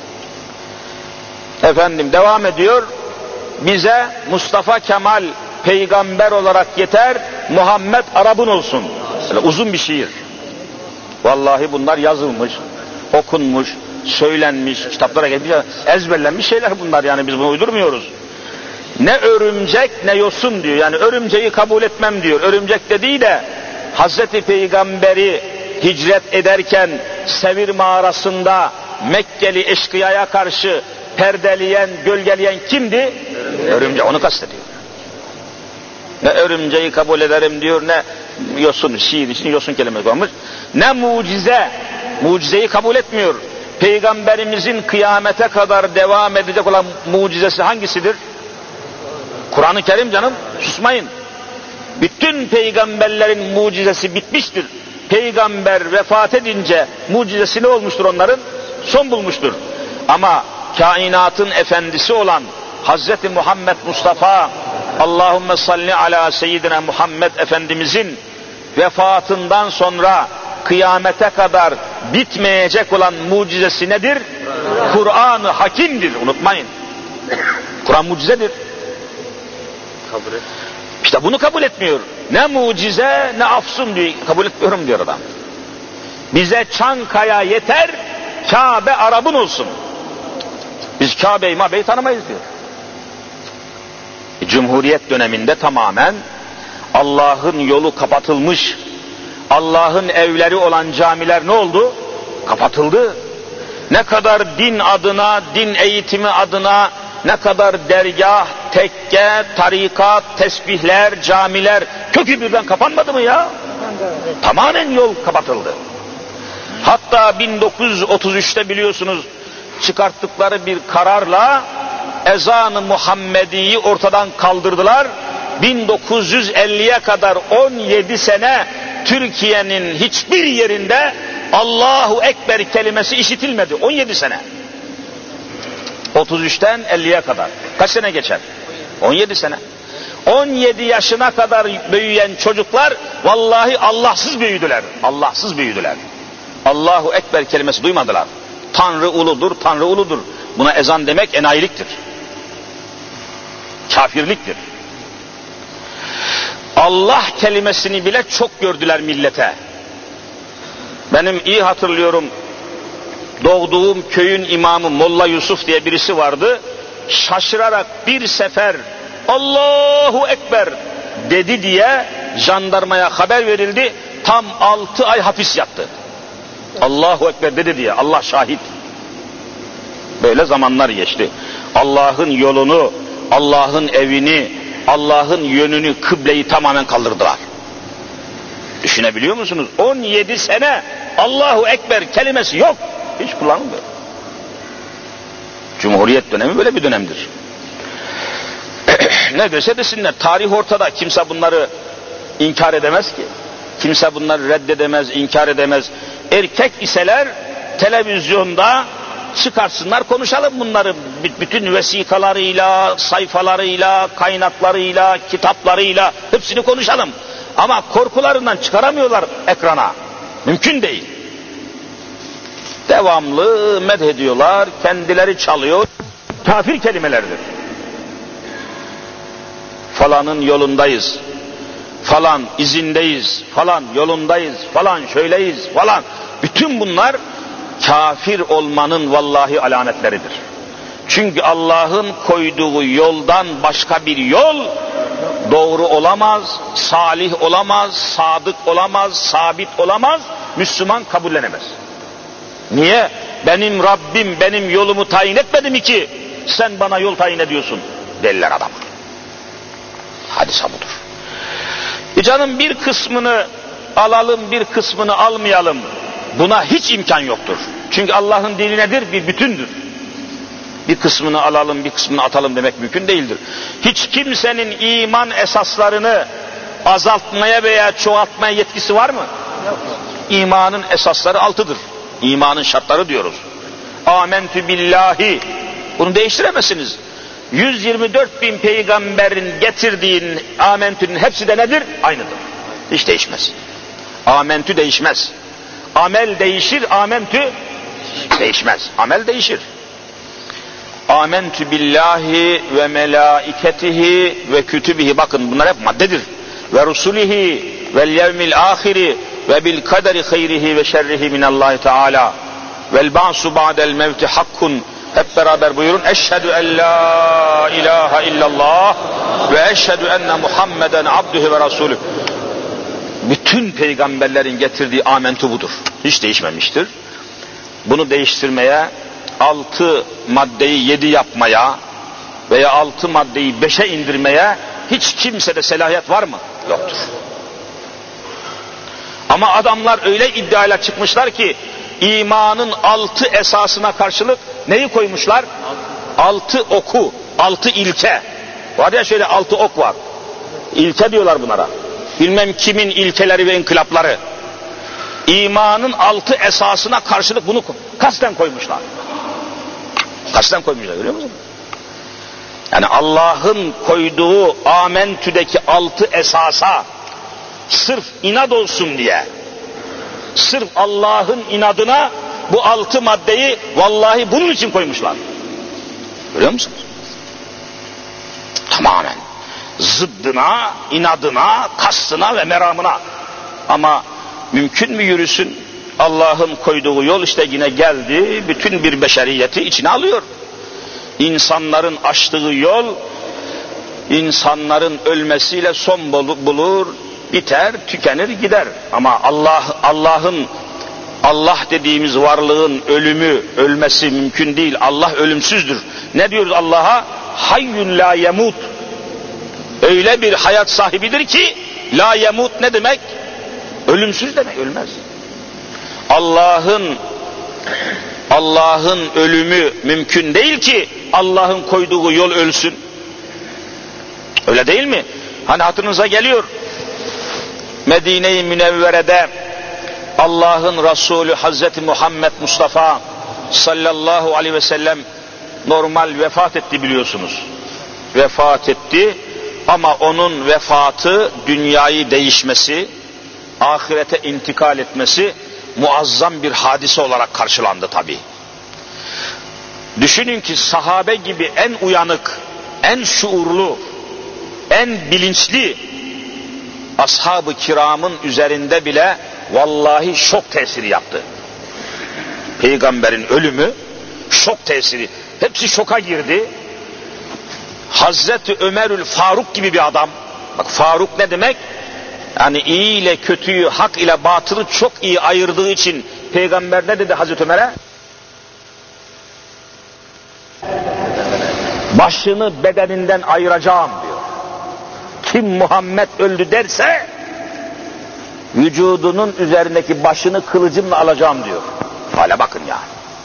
Efendim devam ediyor, bize Mustafa Kemal peygamber olarak yeter, Muhammed Arap'ın olsun. Böyle uzun bir şiir. Vallahi bunlar yazılmış, okunmuş, söylenmiş, kitaplara gelmiş, ezberlenmiş şeyler bunlar, yani biz bunu uydurmuyoruz. Ne örümcek ne yosun diyor, yani örümceği kabul etmem diyor. Örümcek dediği de Hazreti Peygamberi hicret ederken Sevir mağarasında Mekkeli eşkıyaya karşı perdeleyen, gölgeleyen kimdi? Örümcek, onu kastediyor. Ne örümceği kabul ederim diyor, ne yosun, şiir için yosun kelimesi koymuş. Ne mucize, mucizeyi kabul etmiyor. Peygamberimizin kıyamete kadar devam edecek olan mucizesi hangisidir? Kur'an-ı Kerim canım, susmayın. Bütün peygamberlerin mucizesi bitmiştir. Peygamber vefat edince mucizesi ne olmuştur onların? Son bulmuştur. Ama kainatın efendisi olan Hazreti Muhammed Mustafa, Allahümme salli ala seyyidina Muhammed Efendimizin vefatından sonra kıyamete kadar bitmeyecek olan mucizesi nedir? Kur'an-ı Hakim'dir, unutmayın. Kur'an mucizedir. İşte bunu kabul etmiyor. Ne mucize ne afsun diyor, kabul etmiyorum diyor adam. Bize Çankaya yeter, Kabe Arap'ın olsun. Biz Kabe'yi Mabe'yi tanımayız diyor. Cumhuriyet döneminde tamamen Allah'ın yolu kapatılmış, Allah'ın evleri olan camiler ne oldu? kapatıldı. Ne kadar din adına, din eğitimi adına, ne kadar dergah, tekke, tarikat, tesbihler, camiler kökü birden kapanmadı mı ya? Tamamen yol kapatıldı. Hatta 1933'te biliyorsunuz çıkarttıkları bir kararla ezan-ı Muhammedi'yi ortadan kaldırdılar. 1950'ye kadar 17 sene Türkiye'nin hiçbir yerinde Allahu Ekber kelimesi işitilmedi. 17 sene. 33'ten 50'ye kadar. Kaç sene geçer? 17 sene. 17 yaşına kadar büyüyen çocuklar vallahi Allahsız büyüdüler. Allahsız büyüdüler. Allahu Ekber kelimesi duymadılar. Tanrı uludur, Tanrı uludur. Buna ezan demek enayiliktir. Kafirliktir. Allah kelimesini bile çok gördüler millete. Benim iyi hatırlıyorum, doğduğum köyün imamı Molla Yusuf diye birisi vardı. Şaşırarak bir sefer Allahu Ekber dedi diye jandarmaya haber verildi. Tam 6 ay hapis yattı. Allahu Ekber dedi diye, Allah şahit. Böyle zamanlar geçti. Allah'ın yolunu, Allah'ın evini, Allah'ın yönünü, kıbleyi tamamen kaldırdılar. Düşünebiliyor musunuz? 17 sene Allahu Ekber kelimesi yok. Hiç kullanılmıyor. Cumhuriyet dönemi böyle bir dönemdir. Ne dese desinler, tarih ortada. Kimse bunları inkar edemez ki. Kimse bunları reddedemez, inkar edemez. Erkek iseler televizyonda çıkarsınlar, konuşalım bunları. Bütün vesikalarıyla, sayfalarıyla, kaynaklarıyla, kitaplarıyla hepsini konuşalım. Ama korkularından çıkaramıyorlar ekrana. Mümkün değil. Devamlı medhediyorlar, kendileri çalıyor. Kafir kelimelerdir. Falanın yolundayız, falan izindeyiz, falan yolundayız, falan şöyleyiz, falan. Bütün bunlar kafir olmanın vallahi alametleridir. Çünkü Allah'ın koyduğu yoldan başka bir yol doğru olamaz, salih olamaz, sadık olamaz, sabit olamaz, Müslüman kabullenemez. Niye? Benim Rabbim benim yolumu tayin etmedi mi ki sen bana yol tayin ediyorsun derler adama. Hadise budur. Canım bir kısmını alalım, bir kısmını almayalım. Buna hiç imkan yoktur. Çünkü Allah'ın dini nedir? Bir bütündür. Bir kısmını alalım, bir kısmını atalım demek mümkün değildir. Hiç kimsenin iman esaslarını azaltmaya veya çoğaltmaya yetkisi var mı? Yok. İmanın esasları 6'dır. İmanın şartları diyoruz. Amentü billahi. Bunu değiştiremezsiniz. 124 bin peygamberin getirdiğin amentünün hepsi de nedir? Aynıdır. Hiç değişmez. Amentü değişmez. Amel değişir, amentü değişmez. Amel değişir. Amentü billahi ve melaiketihi ve kütübihi. Bakın bunlar hep maddedir. Ve rusulihi vel yevmil ahiri ve bil kaderi hayrihi ve şerrihi minallahi teala vel ba'su ba'del mevti hakkun. Hep beraber buyurun. Eşhedü en la ilahe illallah ve eşhedü enne Muhammeden abdühü ve rasulü. Bütün peygamberlerin getirdiği amentü budur. Hiç değişmemiştir. Bunu değiştirmeye, 6 maddeyi 7 yapmaya veya 6 maddeyi 5'e indirmeye hiç kimsede selahiyet var mı? Yoktur. Ama adamlar öyle iddiayla çıkmışlar ki imanın 6 esasına karşılık neyi koymuşlar? 6 oku, 6 ilke. Var ya şöyle 6 ok var. İlke diyorlar bunlara. Bilmem kimin ilkeleri ve inkılapları. İmanın 6 esasına karşılık bunu kasten koymuşlar. Kasten koymuşlar, görüyor musun? Yani Allah'ın koyduğu amentüdeki 6 esasa sırf inat olsun diye, sırf Allah'ın inadına bu 6 maddeyi vallahi bunun için koymuşlar. Görüyor musunuz? Tamamen zıddına, inadına, kastına ve meramına. Ama mümkün mü yürüsün? Allah'ın koyduğu yol işte yine geldi, bütün bir beşeriyeti içine alıyor. İnsanların açtığı yol, insanların ölmesiyle son bulur, biter, tükenir, gider. Ama Allah'ın Allah dediğimiz varlığın ölmesi mümkün değil. Allah ölümsüzdür. Ne diyoruz Allah'a? Hayyun la yemut. Öyle bir hayat sahibidir ki la yemut ne demek? Ölümsüz demek, ölmez. Allah'ın ölümü mümkün değil ki Allah'ın koyduğu yol ölsün. Öyle değil mi? Hani hatırınıza geliyor. Medine-i Münevvere'de Allah'ın Resulü Hazreti Muhammed Mustafa sallallahu aleyhi ve sellem normal vefat etti biliyorsunuz. Vefat etti ama onun vefatı dünyayı değişmesi, ahirete intikal etmesi muazzam bir hadise olarak karşılandı tabii. Düşünün ki sahabe gibi en uyanık, en şuurlu, en bilinçli ashab-ı kiramın üzerinde bile vallahi şok tesiri yaptı. Peygamberin ölümü şok tesiri. Hepsi şoka girdi. Hazreti Ömerül Faruk gibi bir adam. Bak Faruk ne demek? Yani iyi ile kötüyü, hak ile batılı çok iyi ayırdığı için Peygamber ne dedi Hazreti Ömer'e? Başını bedeninden ayıracağım diyor. Kim Muhammed öldü derse vücudunun üzerindeki başını kılıcımla alacağım diyor. Hale bakın ya.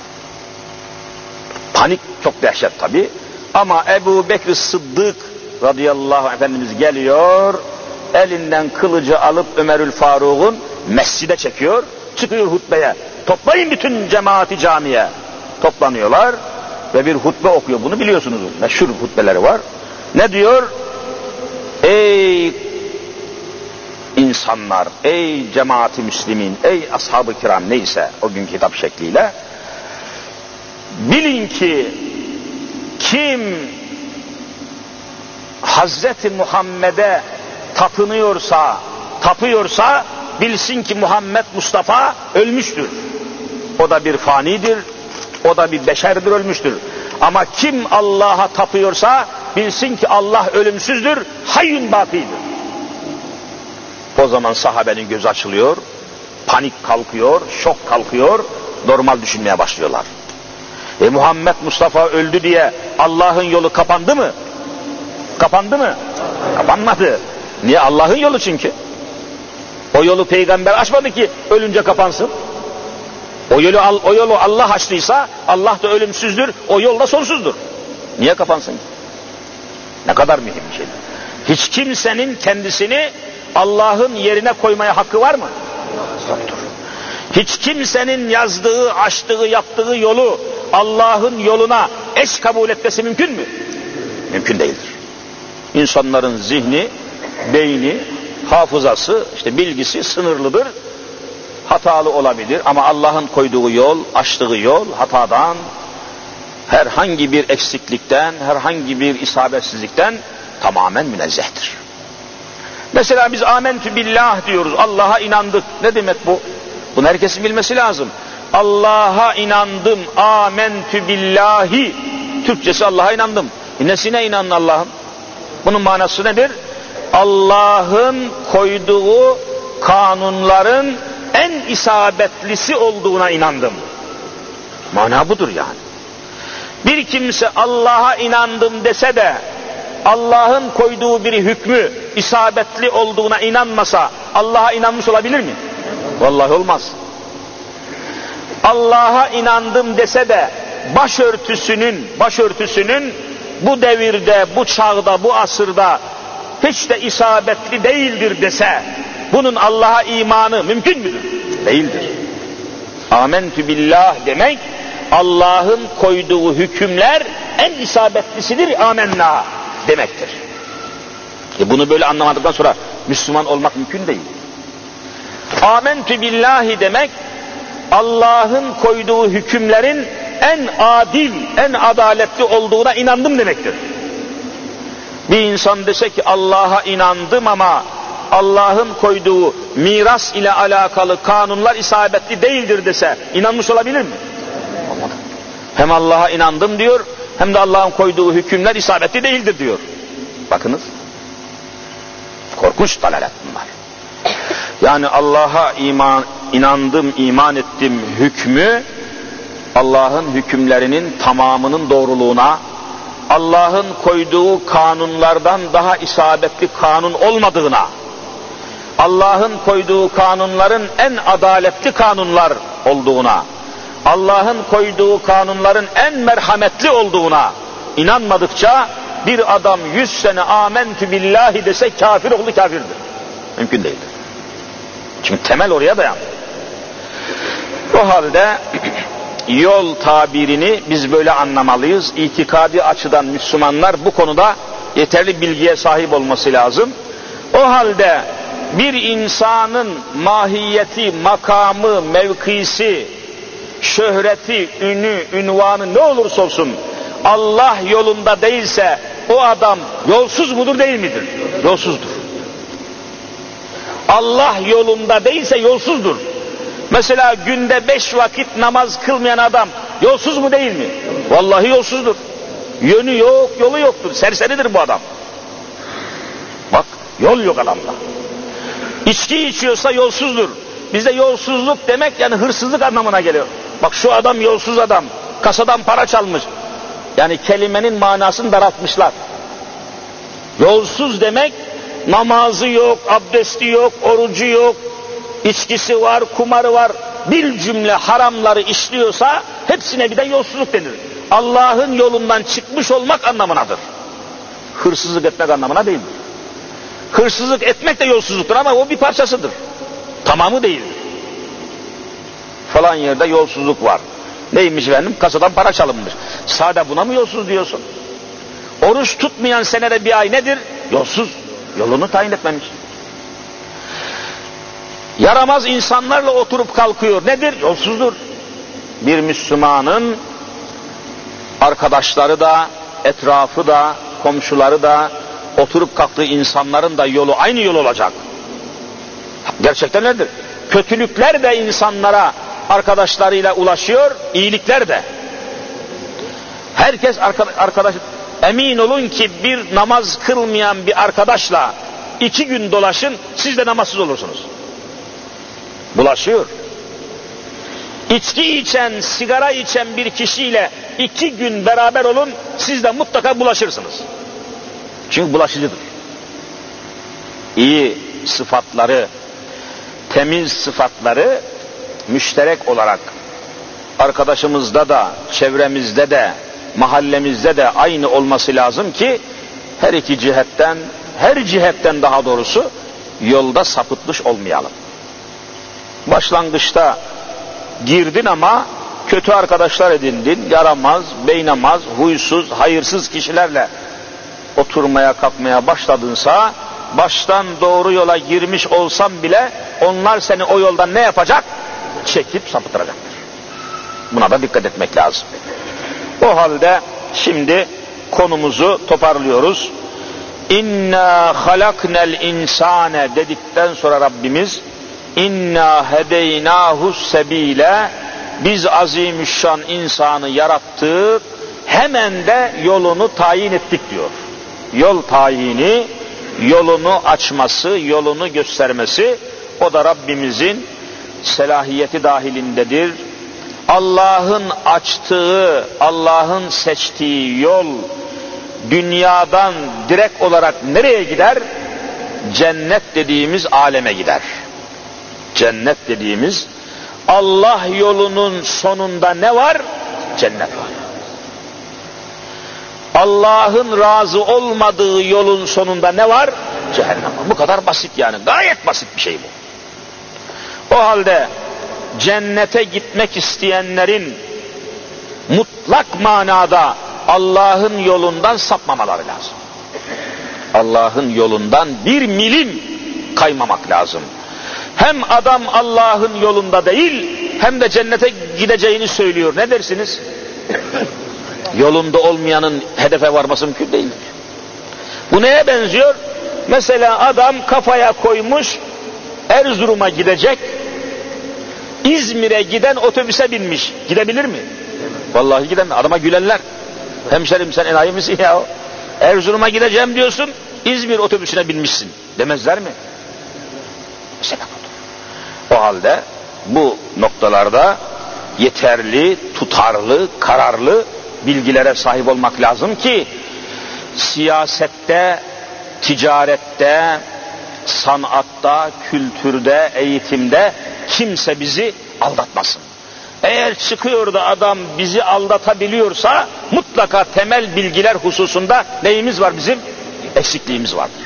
Panik çok dehşet tabi. Ama Ebu Bekir Sıddık radıyallahu anh Efendimiz geliyor, elinden kılıcı alıp Ömerül Faruk'un mescide çekiyor, çıkıyor hutbeye. Toplayın bütün cemaati camiye. Toplanıyorlar ve bir hutbe okuyor. Bunu biliyorsunuz. Meşhur hutbeleri var. Ne diyor? Ey insanlar, ey cemaati müslimin, ey ashab-ı kiram neyse o günkü hitap şekliyle, bilin ki kim Hazreti Muhammed'e tapıyorsa bilsin ki Muhammed Mustafa ölmüştür. O da bir fanidir, o da bir beşerdir, ölmüştür. Ama kim Allah'a tapıyorsa bilsin ki Allah ölümsüzdür, hayyun bakidir. O zaman sahabenin gözü açılıyor, panik kalkıyor, şok kalkıyor, normal düşünmeye başlıyorlar. Muhammed Mustafa öldü diye Allah'ın yolu kapandı mı? Kapandı mı? Kapanmadı. Niye? Allah'ın yolu çünkü. O yolu peygamber açmadı ki ölünce kapansın. O yolu Allah açtıysa Allah da ölümsüzdür, o yol da sonsuzdur. Niye kapansın ki? Ne kadar mühim bir şeydir. Hiç kimsenin kendisini Allah'ın yerine koymaya hakkı var mı? Yoktur. Hiç kimsenin yazdığı, açtığı, yaptığı yolu Allah'ın yoluna eş kabul etmesi mümkün mü? Mümkün değildir. İnsanların zihni, beyni, hafızası, işte bilgisi sınırlıdır. Hatalı olabilir ama Allah'ın koyduğu yol, açtığı yol hatadan, herhangi bir eksiklikten, herhangi bir isabetsizlikten tamamen münezzehtir. Mesela biz amentü billah diyoruz, Allah'a inandık. Ne demek bu? Bunu herkesin bilmesi lazım. Allah'a inandım, amentü billahi. Türkçesi Allah'a inandım. Nesine inandın Allah'ın? Bunun manası nedir? Allah'ın koyduğu kanunların en isabetlisi olduğuna inandım. Mana budur yani. Bir kimse Allah'a inandım dese de Allah'ın koyduğu bir hükmü isabetli olduğuna inanmasa Allah'a inanmış olabilir mi? Vallahi olmaz. Allah'a inandım dese de başörtüsünün bu devirde, bu çağda, bu asırda hiç de isabetli değildir dese bunun Allah'a imanı mümkün müdür? Değildir. Amentü billah demek Allah'ın koyduğu hükümler en isabetlisidir, amenna demektir. Bunu böyle anlamadıktan sonra Müslüman olmak mümkün değil. Amentü billahi demek Allah'ın koyduğu hükümlerin en adil, en adaletli olduğuna inandım demektir. Bir insan dese ki Allah'a inandım ama Allah'ın koyduğu miras ile alakalı kanunlar isabetli değildir dese inanmış olabilir mi? Olmadı. Hem Allah'a inandım diyor, hem de Allah'ın koyduğu hükümler isabetli değildir diyor. Bakınız. Korkunç dalalet bunlar. Yani Allah'a inandım, iman ettim hükmü, Allah'ın hükümlerinin tamamının doğruluğuna, Allah'ın koyduğu kanunlardan daha isabetli kanun olmadığına, Allah'ın koyduğu kanunların en adaletli kanunlar olduğuna, Allah'ın koyduğu kanunların en merhametli olduğuna inanmadıkça bir adam 100 sene amentü billahi dese kafir oldu, kafirdir. Mümkün değildir. Çünkü temel oraya dayanır. O halde yol tabirini biz böyle anlamalıyız. İtikadi açıdan Müslümanlar bu konuda yeterli bilgiye sahip olması lazım. O halde bir insanın mahiyeti, makamı, mevkisi, şöhreti, ünü, ünvanı ne olursa olsun Allah yolunda değilse o adam yolsuz mudur, değil midir? Yolsuzdur. Allah yolunda değilse yolsuzdur. Mesela günde 5 vakit namaz kılmayan adam yolsuz mu, değil mi? Vallahi yolsuzdur. Yönü yok, yolu yoktur. Serseridir bu adam. Bak, yol yok adamda. İçki içiyorsa yolsuzdur. Bizde yolsuzluk demek yani hırsızlık anlamına geliyor. Bak şu adam yolsuz adam. Kasadan para çalmış. Yani kelimenin manasını daraltmışlar. Yolsuz demek namazı yok, abdesti yok, orucu yok, içkisi var, kumarı var. Bir cümle haramları işliyorsa hepsine birden yolsuzluk denir. Allah'ın yolundan çıkmış olmak anlamınadır. Hırsızlık etmek anlamına değildir. Hırsızlık etmek de yolsuzluktur ama o bir parçasıdır. Tamamı değildir. Falan yerde yolsuzluk var. Neymiş efendim? Kasadan para çalınmış. Sade buna mı yolsuz diyorsun? Oruç tutmayan senede bir ay nedir? Yolsuz. Yolunu tayin etmemiş. Yaramaz insanlarla oturup kalkıyor. Nedir? Yolsuzdur. Bir Müslümanın arkadaşları da, etrafı da, komşuları da, oturup kalktığı insanların da yolu aynı yol olacak. Gerçekten nedir? Kötülükler de insanlara arkadaşlarıyla ulaşıyor, iyilikler de. Herkes arkadaş. Emin olun ki bir namaz kılmayan bir arkadaşla 2 gün dolaşın, siz de namazsız olursunuz. Bulaşıyor. İçki içen, sigara içen bir kişiyle 2 gün beraber olun, siz de mutlaka bulaşırsınız. Çünkü bulaşıcıdır. İyi sıfatları, temiz sıfatları müşterek olarak arkadaşımızda da, çevremizde de, mahallemizde de aynı olması lazım ki her iki cihetten, her cihetten daha doğrusu yolda sapıtmış olmayalım. Başlangıçta girdin ama kötü arkadaşlar edindin, yaramaz, beynamaz, huysuz, hayırsız kişilerle oturmaya kalkmaya başladınsa, baştan doğru yola girmiş olsan bile onlar seni o yoldan ne yapacak? Çekip sapıtıracaktır. Buna da dikkat etmek lazım. O halde şimdi konumuzu toparlıyoruz. İnna halaknel insane dedikten sonra Rabbimiz inna hedeynahus sebile, biz azimüşşan insanı yarattık, hemen de yolunu tayin ettik diyor. Yol tayini, yolunu açması, yolunu göstermesi, o da Rabbimizin selahiyeti dahilindedir. Allah'ın açtığı, Allah'ın seçtiği yol dünyadan direkt olarak nereye gider? Cennet dediğimiz aleme gider. Cennet dediğimiz, Allah yolunun sonunda ne var? Cennet var. Allah'ın razı olmadığı yolun sonunda ne var? Cehennem var. Bu kadar basit yani. Gayet basit bir şey bu. O halde cennete gitmek isteyenlerin mutlak manada Allah'ın yolundan sapmamaları lazım. Allah'ın yolundan bir milim kaymamak lazım. Hem adam Allah'ın yolunda değil, hem de cennete gideceğini söylüyor. Ne dersiniz? Yolunda olmayanın hedefe varması mümkün değildir. Bu neye benziyor? Mesela adam kafaya koymuş, Erzurum'a gidecek, İzmir'e giden otobüse binmiş. Gidebilir mi? Vallahi gidemez. Adama gülenler. Hemşerim sen enayi misin ya? Erzurum'a gideceğim diyorsun, İzmir otobüsüne binmişsin. Demezler mi? Mesela o halde bu noktalarda yeterli, tutarlı, kararlı bilgilere sahip olmak lazım ki siyasette, ticarette, sanatta, kültürde, eğitimde kimse bizi aldatmasın. Eğer çıkıyor da adam bizi aldatabiliyorsa mutlaka temel bilgiler hususunda neyimiz var bizim? Eksikliğimiz vardır.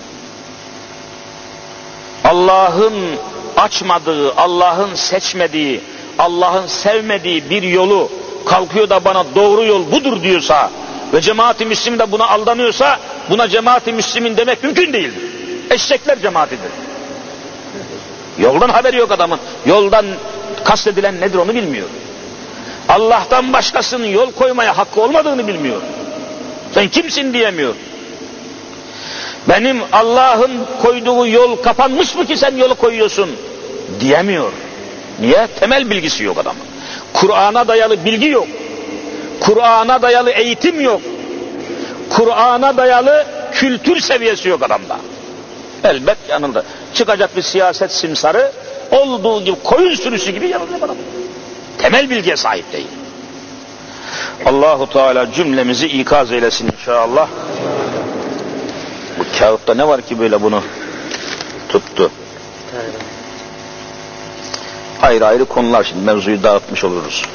Allah'ın açmadığı, Allah'ın seçmediği, Allah'ın sevmediği bir yolu kalkıyor da bana doğru yol budur diyorsa ve cemaat-i müslim de buna aldanıyorsa buna cemaat-i müslimin demek mümkün değildir. Eşekler cemaatidir. Yoldan haberi yok adamın. Yoldan kastedilen nedir onu bilmiyor. Allah'tan başkasının yol koymaya hakkı olmadığını bilmiyor. Sen kimsin diyemiyor. Benim Allah'ın koyduğu yol kapanmış mı ki sen yolu koyuyorsun diyemiyor. Niye? Temel bilgisi yok adamın. Kur'an'a dayalı bilgi yok. Kur'an'a dayalı eğitim yok. Kur'an'a dayalı kültür seviyesi yok adamda. Elbet yanında. Çıkacak bir siyaset simsarı olduğu gibi koyun sürüsü gibi yanılacak adam. Temel bilgiye sahip değil. Allahu Teala cümlemizi ikaz eylesin inşallah. Bu kağıtta ne var ki böyle bunu tuttu? Ayrı ayrı konular, şimdi mevzuyu dağıtmış oluruz.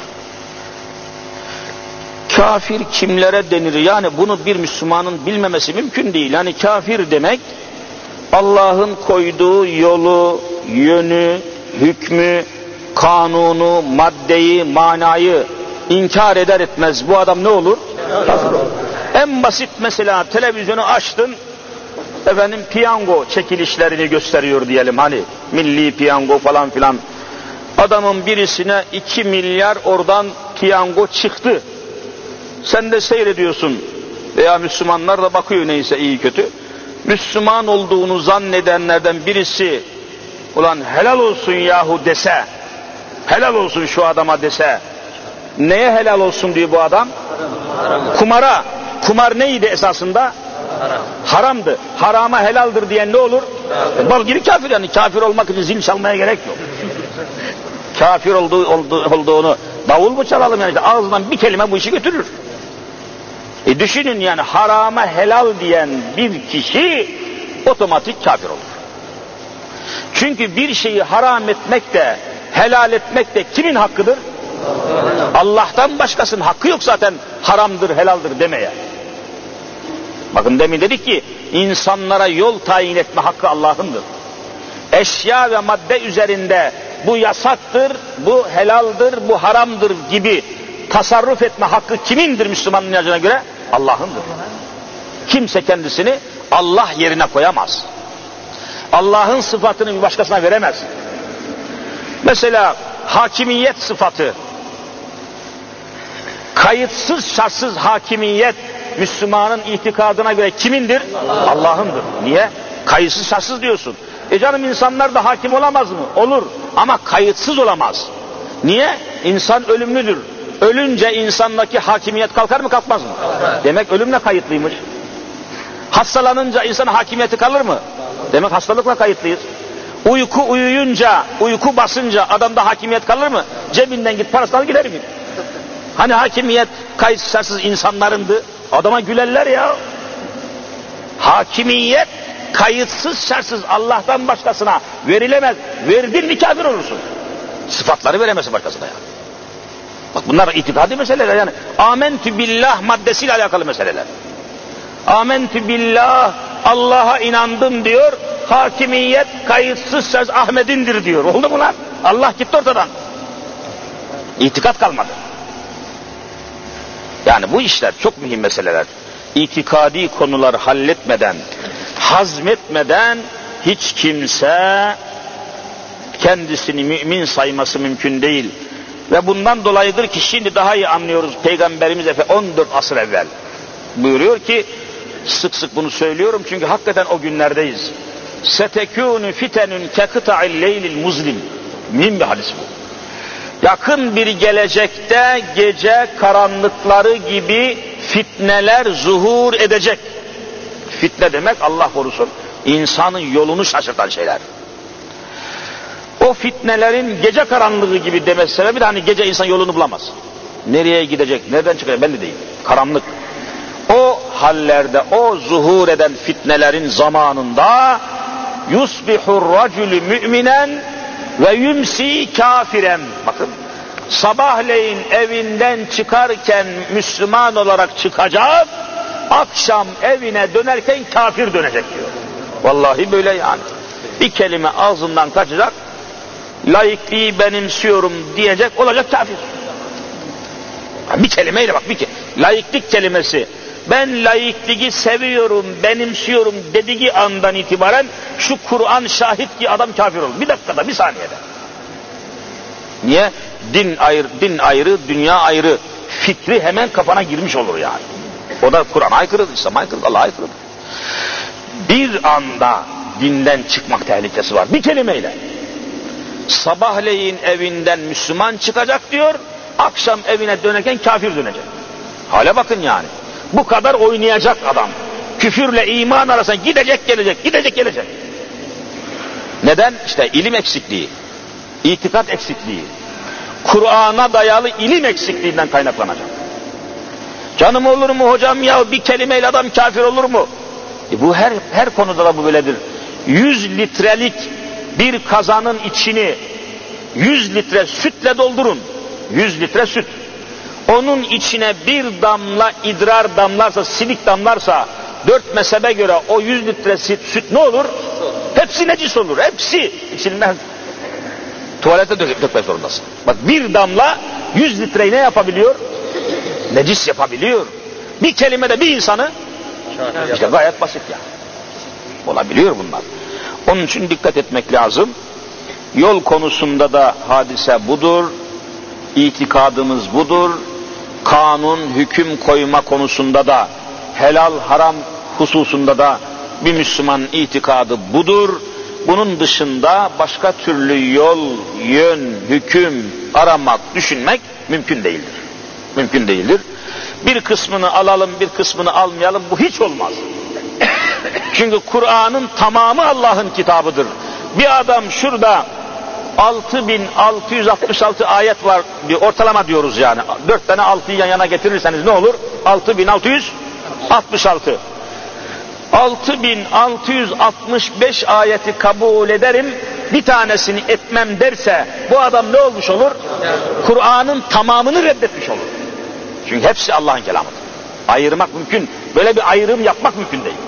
Kafir kimlere denir? Yani bunu bir Müslümanın bilmemesi mümkün değil. Yani kafir demek Allah'ın koyduğu yolu, yönü, hükmü, kanunu, maddeyi, manayı inkar eder etmez bu adam ne olur? Kafir olur. En basit mesela televizyonu açtın, efendim piyango çekilişlerini gösteriyor diyelim, hani milli piyango falan filan. Adamın birisine 2 milyar oradan piyango çıktı. Sen de seyrediyorsun veya Müslümanlar da bakıyor neyse iyi kötü. Müslüman olduğunu zannedenlerden birisi ulan helal olsun yahu dese, helal olsun şu adama dese, neye helal olsun diyor bu adam? Kumara. Kumar neydi esasında? Haramdı. Harama helaldir diyen ne olur? Bal gibi kafir, yani kafir olmak için zil çalmaya gerek yok. Kafir olduğunu davul mu çalalım yani, işte ağzından bir kelime bu işi götürür. Düşünün yani, harama helal diyen bir kişi otomatik kafir olur. Çünkü bir şeyi haram etmek de helal etmek de kimin hakkıdır? Allah'tan başkasının hakkı yok zaten haramdır helaldir demeye. Bakın demin dedik ki insanlara yol tayin etme hakkı Allah'ındır. Eşya ve madde üzerinde bu yasaktır, bu helaldir, bu haramdır gibi tasarruf etme hakkı kimindir Müslümanın inancına göre? Allah'ındır. Kimse kendisini Allah yerine koyamaz. Allah'ın sıfatını bir başkasına veremez. Mesela hakimiyet sıfatı, kayıtsız şartsız hakimiyet Müslümanın itikadına göre kimindir? Allah'ındır. Niye? Kayıtsız şartsız diyorsun. Canım insanlar da hakim olamaz mı? Olur. Ama kayıtsız olamaz. Niye? İnsan ölümlüdür. Ölünce insandaki hakimiyet kalkar mı kalkmaz mı? Demek ölümle kayıtlıymış. Hastalanınca insan hakimiyeti kalır mı? Demek hastalıkla kayıtlıyız. Uyuyunca, uyku basınca adamda hakimiyet kalır mı? Cebinden git parasını al gider mi? Hani hakimiyet kayıtsız şartsız insanlarındı. Adama gülerler ya. Hakimiyet kayıtsız şartsız Allah'tan başkasına verilemez. Verdin mi kafir olursun. Sıfatları veremezsin başkasına ya. Bak bunlar itikadi meseleler yani. Amentü billah maddesiyle alakalı meseleler. Amentü billah, Allah'a inandım diyor. Hakimiyet kayıtsız şartsız Ahmet'indir diyor. Oldu mu lan? Allah gitti ortadan. İtikat kalmadı. Yani bu işler çok mühim meseleler. İtikadi konular halletmeden, hazmetmeden hiç kimse kendisini mümin sayması mümkün değil. Ve bundan dolayıdır ki şimdi daha iyi anlıyoruz. Peygamberimiz 14 asır evvel buyuruyor ki, sık sık bunu söylüyorum çünkü hakikaten o günlerdeyiz. Setekûnü fitenün kekıta'il leylil muzlim. Mühim bir hadis bu. Yakın bir gelecekte gece karanlıkları gibi fitneler zuhur edecek. Fitne demek Allah korusun insanın yolunu şaşırtan şeyler. O fitnelerin gece karanlığı gibi demesi sebebi de hani gece insan yolunu bulamaz. Nereye gidecek, nereden çıkacak belli değil. Karanlık. O hallerde, o zuhur eden fitnelerin zamanında yusbihur racülü müminen ve yumsi kafiren. Bakın, sabahleyin evinden çıkarken Müslüman olarak çıkacak, akşam evine dönerken kafir dönecek diyor. Vallahi böyle yani. Bir kelime ağzından kaçacak, laikliği benimsiyorum diyecek, olacak kafir. Bir kelimeyle bak, laiklik kelimesi, ben laikliği seviyorum, benimsiyorum dediği andan itibaren şu Kur'an şahit ki adam kafir olur. Bir dakikada, bir saniyede. Niye? Din ayrı, dünya ayrı. Fikri hemen kafana girmiş olur yani. O da Kur'an'a aykırıdır, İslam'a aykırıdır, Allah'a aykırıdır. Bir anda dinden çıkmak tehlikesi var. Bir kelimeyle. Sabahleyin evinden Müslüman çıkacak diyor, akşam evine dönerken kafir dönecek. Hale bakın yani. Bu kadar oynayacak adam. Küfürle iman arasında gidecek gelecek. Neden? İşte ilim eksikliği, itikat eksikliği, Kur'an'a dayalı ilim eksikliğinden kaynaklanacak. Canım olur mu hocam ya, bir kelimeyle adam kafir olur mu? Bu her konuda da bu böyledir. 100 litrelik bir kazanın içini 100 litre sütle doldurun. 100 litre süt. Onun içine bir damla idrar damlarsa, silik damlarsa, 4 mezhebe göre o 100 litre süt ne olur? Hepsi necis olur. Hepsi içilmez. Tuvalete dökmek zorundasın. Bak, bir damla 100 litreyi ne yapabiliyor? Necis yapabiliyor. Bir kelimede bir insanı, işte gayet basit ya. Olabiliyor bunlar. Onun için dikkat etmek lazım. Yol konusunda da hadise budur. İtikadımız budur. Kanun, hüküm koyma konusunda da, helal, haram hususunda da bir Müslüman itikadı budur. Bunun dışında başka türlü yol, yön, hüküm aramak, düşünmek mümkün değildir. Mümkün değildir. Bir kısmını alalım, bir kısmını almayalım, bu hiç olmaz. Çünkü Kur'an'ın tamamı Allah'ın kitabıdır. Bir adam şurada 6666 ayet var, bir ortalama diyoruz yani. 4 tane 6'yı yan yana getirirseniz ne olur? 6666. 6665 ayeti kabul ederim, bir tanesini etmem derse bu adam ne olmuş olur? Kur'an'ın tamamını reddetmiş olur. Çünkü hepsi Allah'ın kelamıdır. Ayırmak mümkün. Böyle bir ayrım yapmak mümkün değil.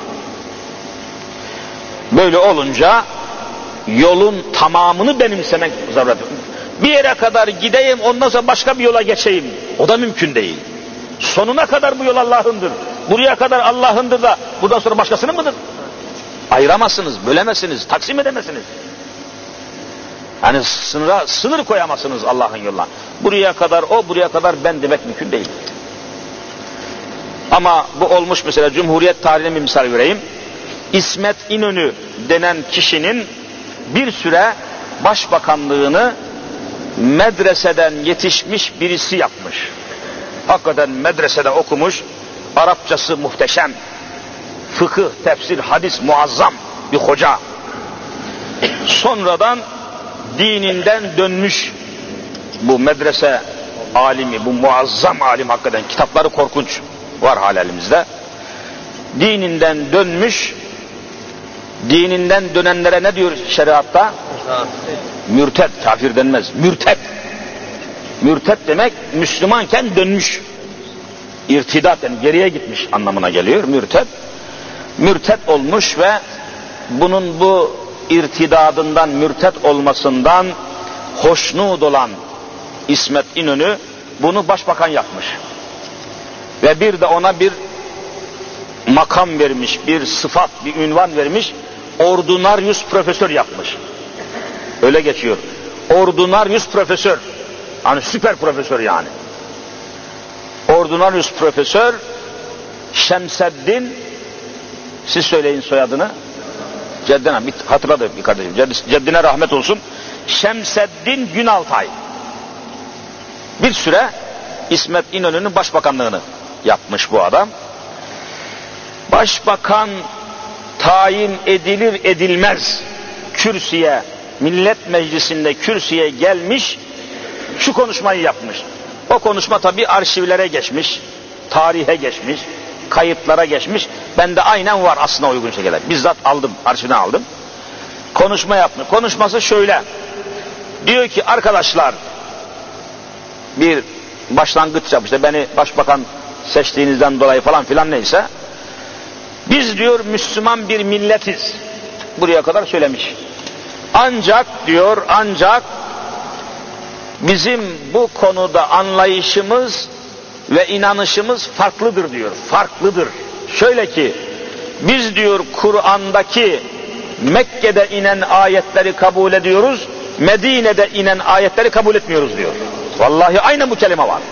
Böyle olunca yolun tamamını benimsemek zaruret. Bir yere kadar gideyim, ondan sonra başka bir yola geçeyim. O da mümkün değil. Sonuna kadar bu yol Allah'ındır. Buraya kadar Allah'ındır da buradan sonra başkasının mıdır? Ayıramazsınız, bölemezsiniz, taksim edemezsiniz. Yani sınır koyamazsınız Allah'ın yoluna. Buraya kadar o, buraya kadar ben demek mümkün değil. Ama bu olmuş, mesela Cumhuriyet tarihine bir misal vereyim. İsmet İnönü denen kişinin bir süre başbakanlığını medreseden yetişmiş birisi yapmış. Hakikaten medresede okumuş, Arapçası muhteşem, fıkıh, tefsir, hadis muazzam bir hoca. Sonradan dininden dönmüş bu medrese alimi, bu muazzam alim, hakikaten kitapları korkunç, var hala elimizde. Dininden dönmüş, dininden dönenlere ne diyor şeriatta? Mürted, kafir denmez, mürted. Mürted demek Müslümanken dönmüş. İrtidat, yani geriye gitmiş anlamına geliyor mürted. Mürted olmuş ve bunun bu irtidadından, mürted olmasından hoşnut olan İsmet İnönü bunu başbakan yapmış. Ve bir de ona bir makam vermiş, bir sıfat, bir ünvan vermiş. Ordinarius profesör yapmış. Öyle geçiyor. Ordinarius profesör. Hani süper profesör yani. Ordinarius profesör Şemseddin, siz söyleyin soyadını. Ceddine, hatırladı bir kardeşim. Ceddine rahmet olsun. Şemseddin Günaltay. Bir süre İsmet İnönü'nün başbakanlığını yapmış bu adam. Başbakan tayin edilir edilmez kürsüye Millet Meclisi'nde kürsüye gelmiş, şu konuşmayı yapmış. O konuşma tabii arşivlere geçmiş, tarihe geçmiş, kayıtlara geçmiş. Ben de aynen var aslına uygun şekilde. Bizzat aldım, arşivden aldım. Konuşma yapmış. Konuşması şöyle. Diyor ki arkadaşlar, bir başlangıç yapmış. Beni başbakan seçtiğinizden dolayı falan filan neyse. Biz diyor Müslüman bir milletiz. Buraya kadar söylemiş. Ancak diyor, bizim bu konuda anlayışımız ve inanışımız farklıdır diyor. Farklıdır. Şöyle ki, biz diyor Kur'an'daki Mekke'de inen ayetleri kabul ediyoruz, Medine'de inen ayetleri kabul etmiyoruz diyor. Vallahi aynen bu kelime var.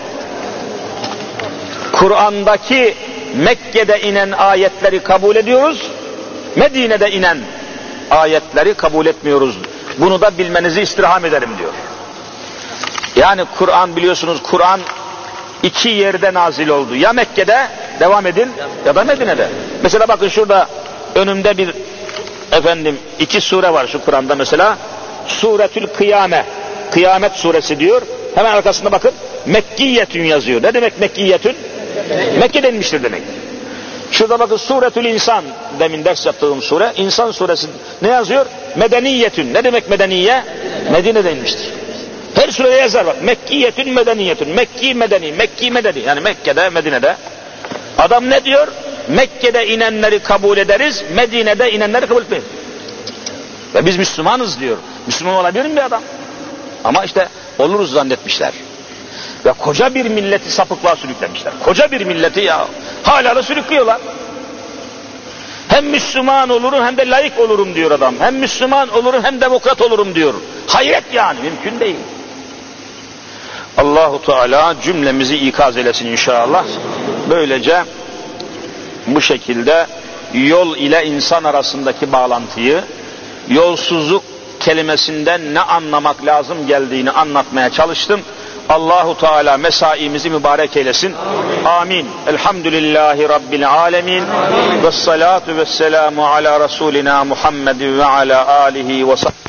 Kur'an'daki Mekke'de inen ayetleri kabul ediyoruz, Medine'de inen ayetleri kabul etmiyoruz. Bunu da bilmenizi istirham ederim diyor. Yani Kur'an, biliyorsunuz Kur'an iki yerde nazil oldu. Ya Mekke'de, devam edin, ya da Medine'de. Mesela bakın şurada önümde iki sure var şu Kur'an'da mesela. Suretül Kıyame, Kıyamet suresi diyor. Hemen arkasında bakın Mekkiyetün yazıyor. Ne demek Mekkiyetün? Mekke denmiştir demek. Şurada bakın Suretül İnsan, demin ders yaptığım sure, İnsan suresi ne yazıyor? Medeniyetün. Ne demek medeniye? Medine denmiştir. Her surede yazar bak. Mekkiyetün, medeniyetün. Mekki, medeni. Mekki, medeni. Yani Mekke'de, Medine'de. Adam ne diyor? Mekke'de inenleri kabul ederiz, Medine'de inenleri kabul etmeyiz. Ve biz Müslümanız diyor. Müslüman olabilir mi bir adam? Ama işte oluruz zannetmişler. Ve koca bir milleti sapıklığa sürüklemişler. Koca bir milleti ya. Hala da sürüklüyorlar. Hem Müslüman olurum hem de laik olurum diyor adam. Hem Müslüman olurum hem demokrat olurum diyor. Hayret yani, mümkün değil. Allahu Teala cümlemizi ikaz eylesin inşallah. Böylece bu şekilde yol ile insan arasındaki bağlantıyı, yolsuzluk kelimesinden ne anlamak lazım geldiğini anlatmaya çalıştım. Allahu Teala mesaimizi mübarek eylesin. Amin. Elhamdülillahi Rabbil alemin. Ve salatu ve selamu ala Resulina Muhammedin ve ala alihi ve sahbihi.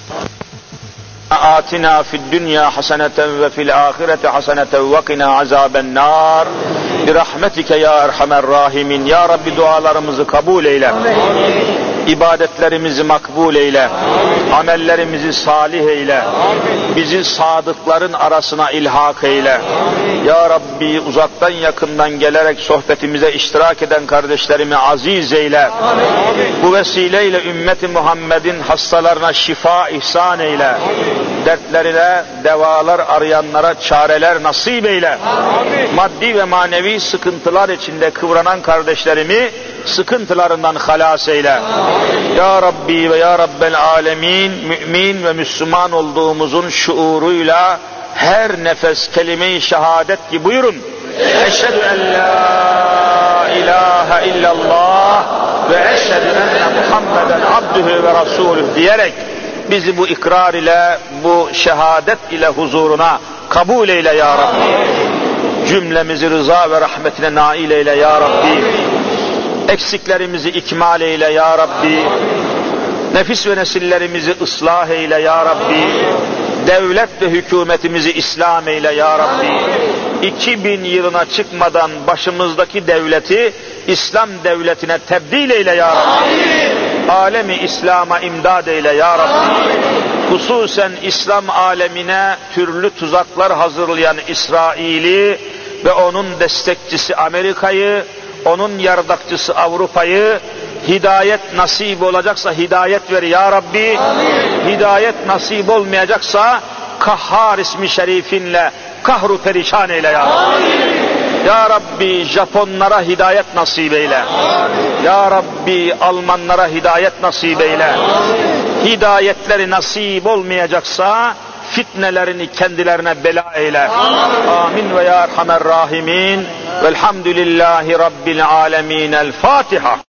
Atina fid dünya haseneten ve fil ahireti haseneten ve qina azaben nar. Bi rahmetike ya erhamer rahimin. Ya Rabbi dualarımızı kabul eyle. İbadetlerimizi makbul eyle. Amellerimizi salih eyle. Bizi sadıkların arasına ilhak eyle. Ya Rabbi uzaktan yakından gelerek sohbetimize iştirak eden kardeşlerimi aziz eyle. Bu vesileyle ümmeti Muhammed'in hastalarına şifa ihsan eyle. Dertlerine devalar arayanlara çareler nasip eyle. Maddi ve manevi sıkıntılar içinde kıvranan kardeşlerimi sıkıntılarından halas eyle. Ya Rabbi ve Ya Rabbel alemin, mümin ve Müslüman olduğumuzun şuuruyla her nefes kelime-i şehadet ki buyurun. Eşhedü en la ilahe illallah ve eşhedü enne Muhammeden abdühü ve rasulüh diyerek bizi bu ikrar ile, bu şehadet ile huzuruna kabul eyle ya Rabbi. Cümlemizi rıza ve rahmetine nail eyle ya Rabbi. Eksiklerimizi ikmal eyle ya Rabbi. Nefis ve nesillerimizi ıslah eyle ya Rabbi. Devlet ve hükümetimizi İslam eyle ya Rabbi. 2000 yılına çıkmadan başımızdaki devleti İslam devletine tebdil eyle ya Rabbi. Alemi İslam'a imdad eyle ya Rabbi. Hususen İslam alemine türlü tuzaklar hazırlayan İsrail'i ve onun destekçisi Amerika'yı, onun yardakçısı Avrupa'yı hidayet nasip olacaksa hidayet ver ya Rabbi. Amin. Hidayet nasip olmayacaksa Kahhar ismi şerifinle kahru perişan eyle ya Rabbi. Amin. Ya Rabbi Japonlara hidayet nasip eyle. Amin. Ya Rabbi Almanlara hidayet nasip eyle. Amin. Hidayetleri nasip olmayacaksa fitnelerini kendilerine bela eyle. Amin ve ya erhamer rahimin. Velhamdülillahi Rabbil alemin. El Fatiha.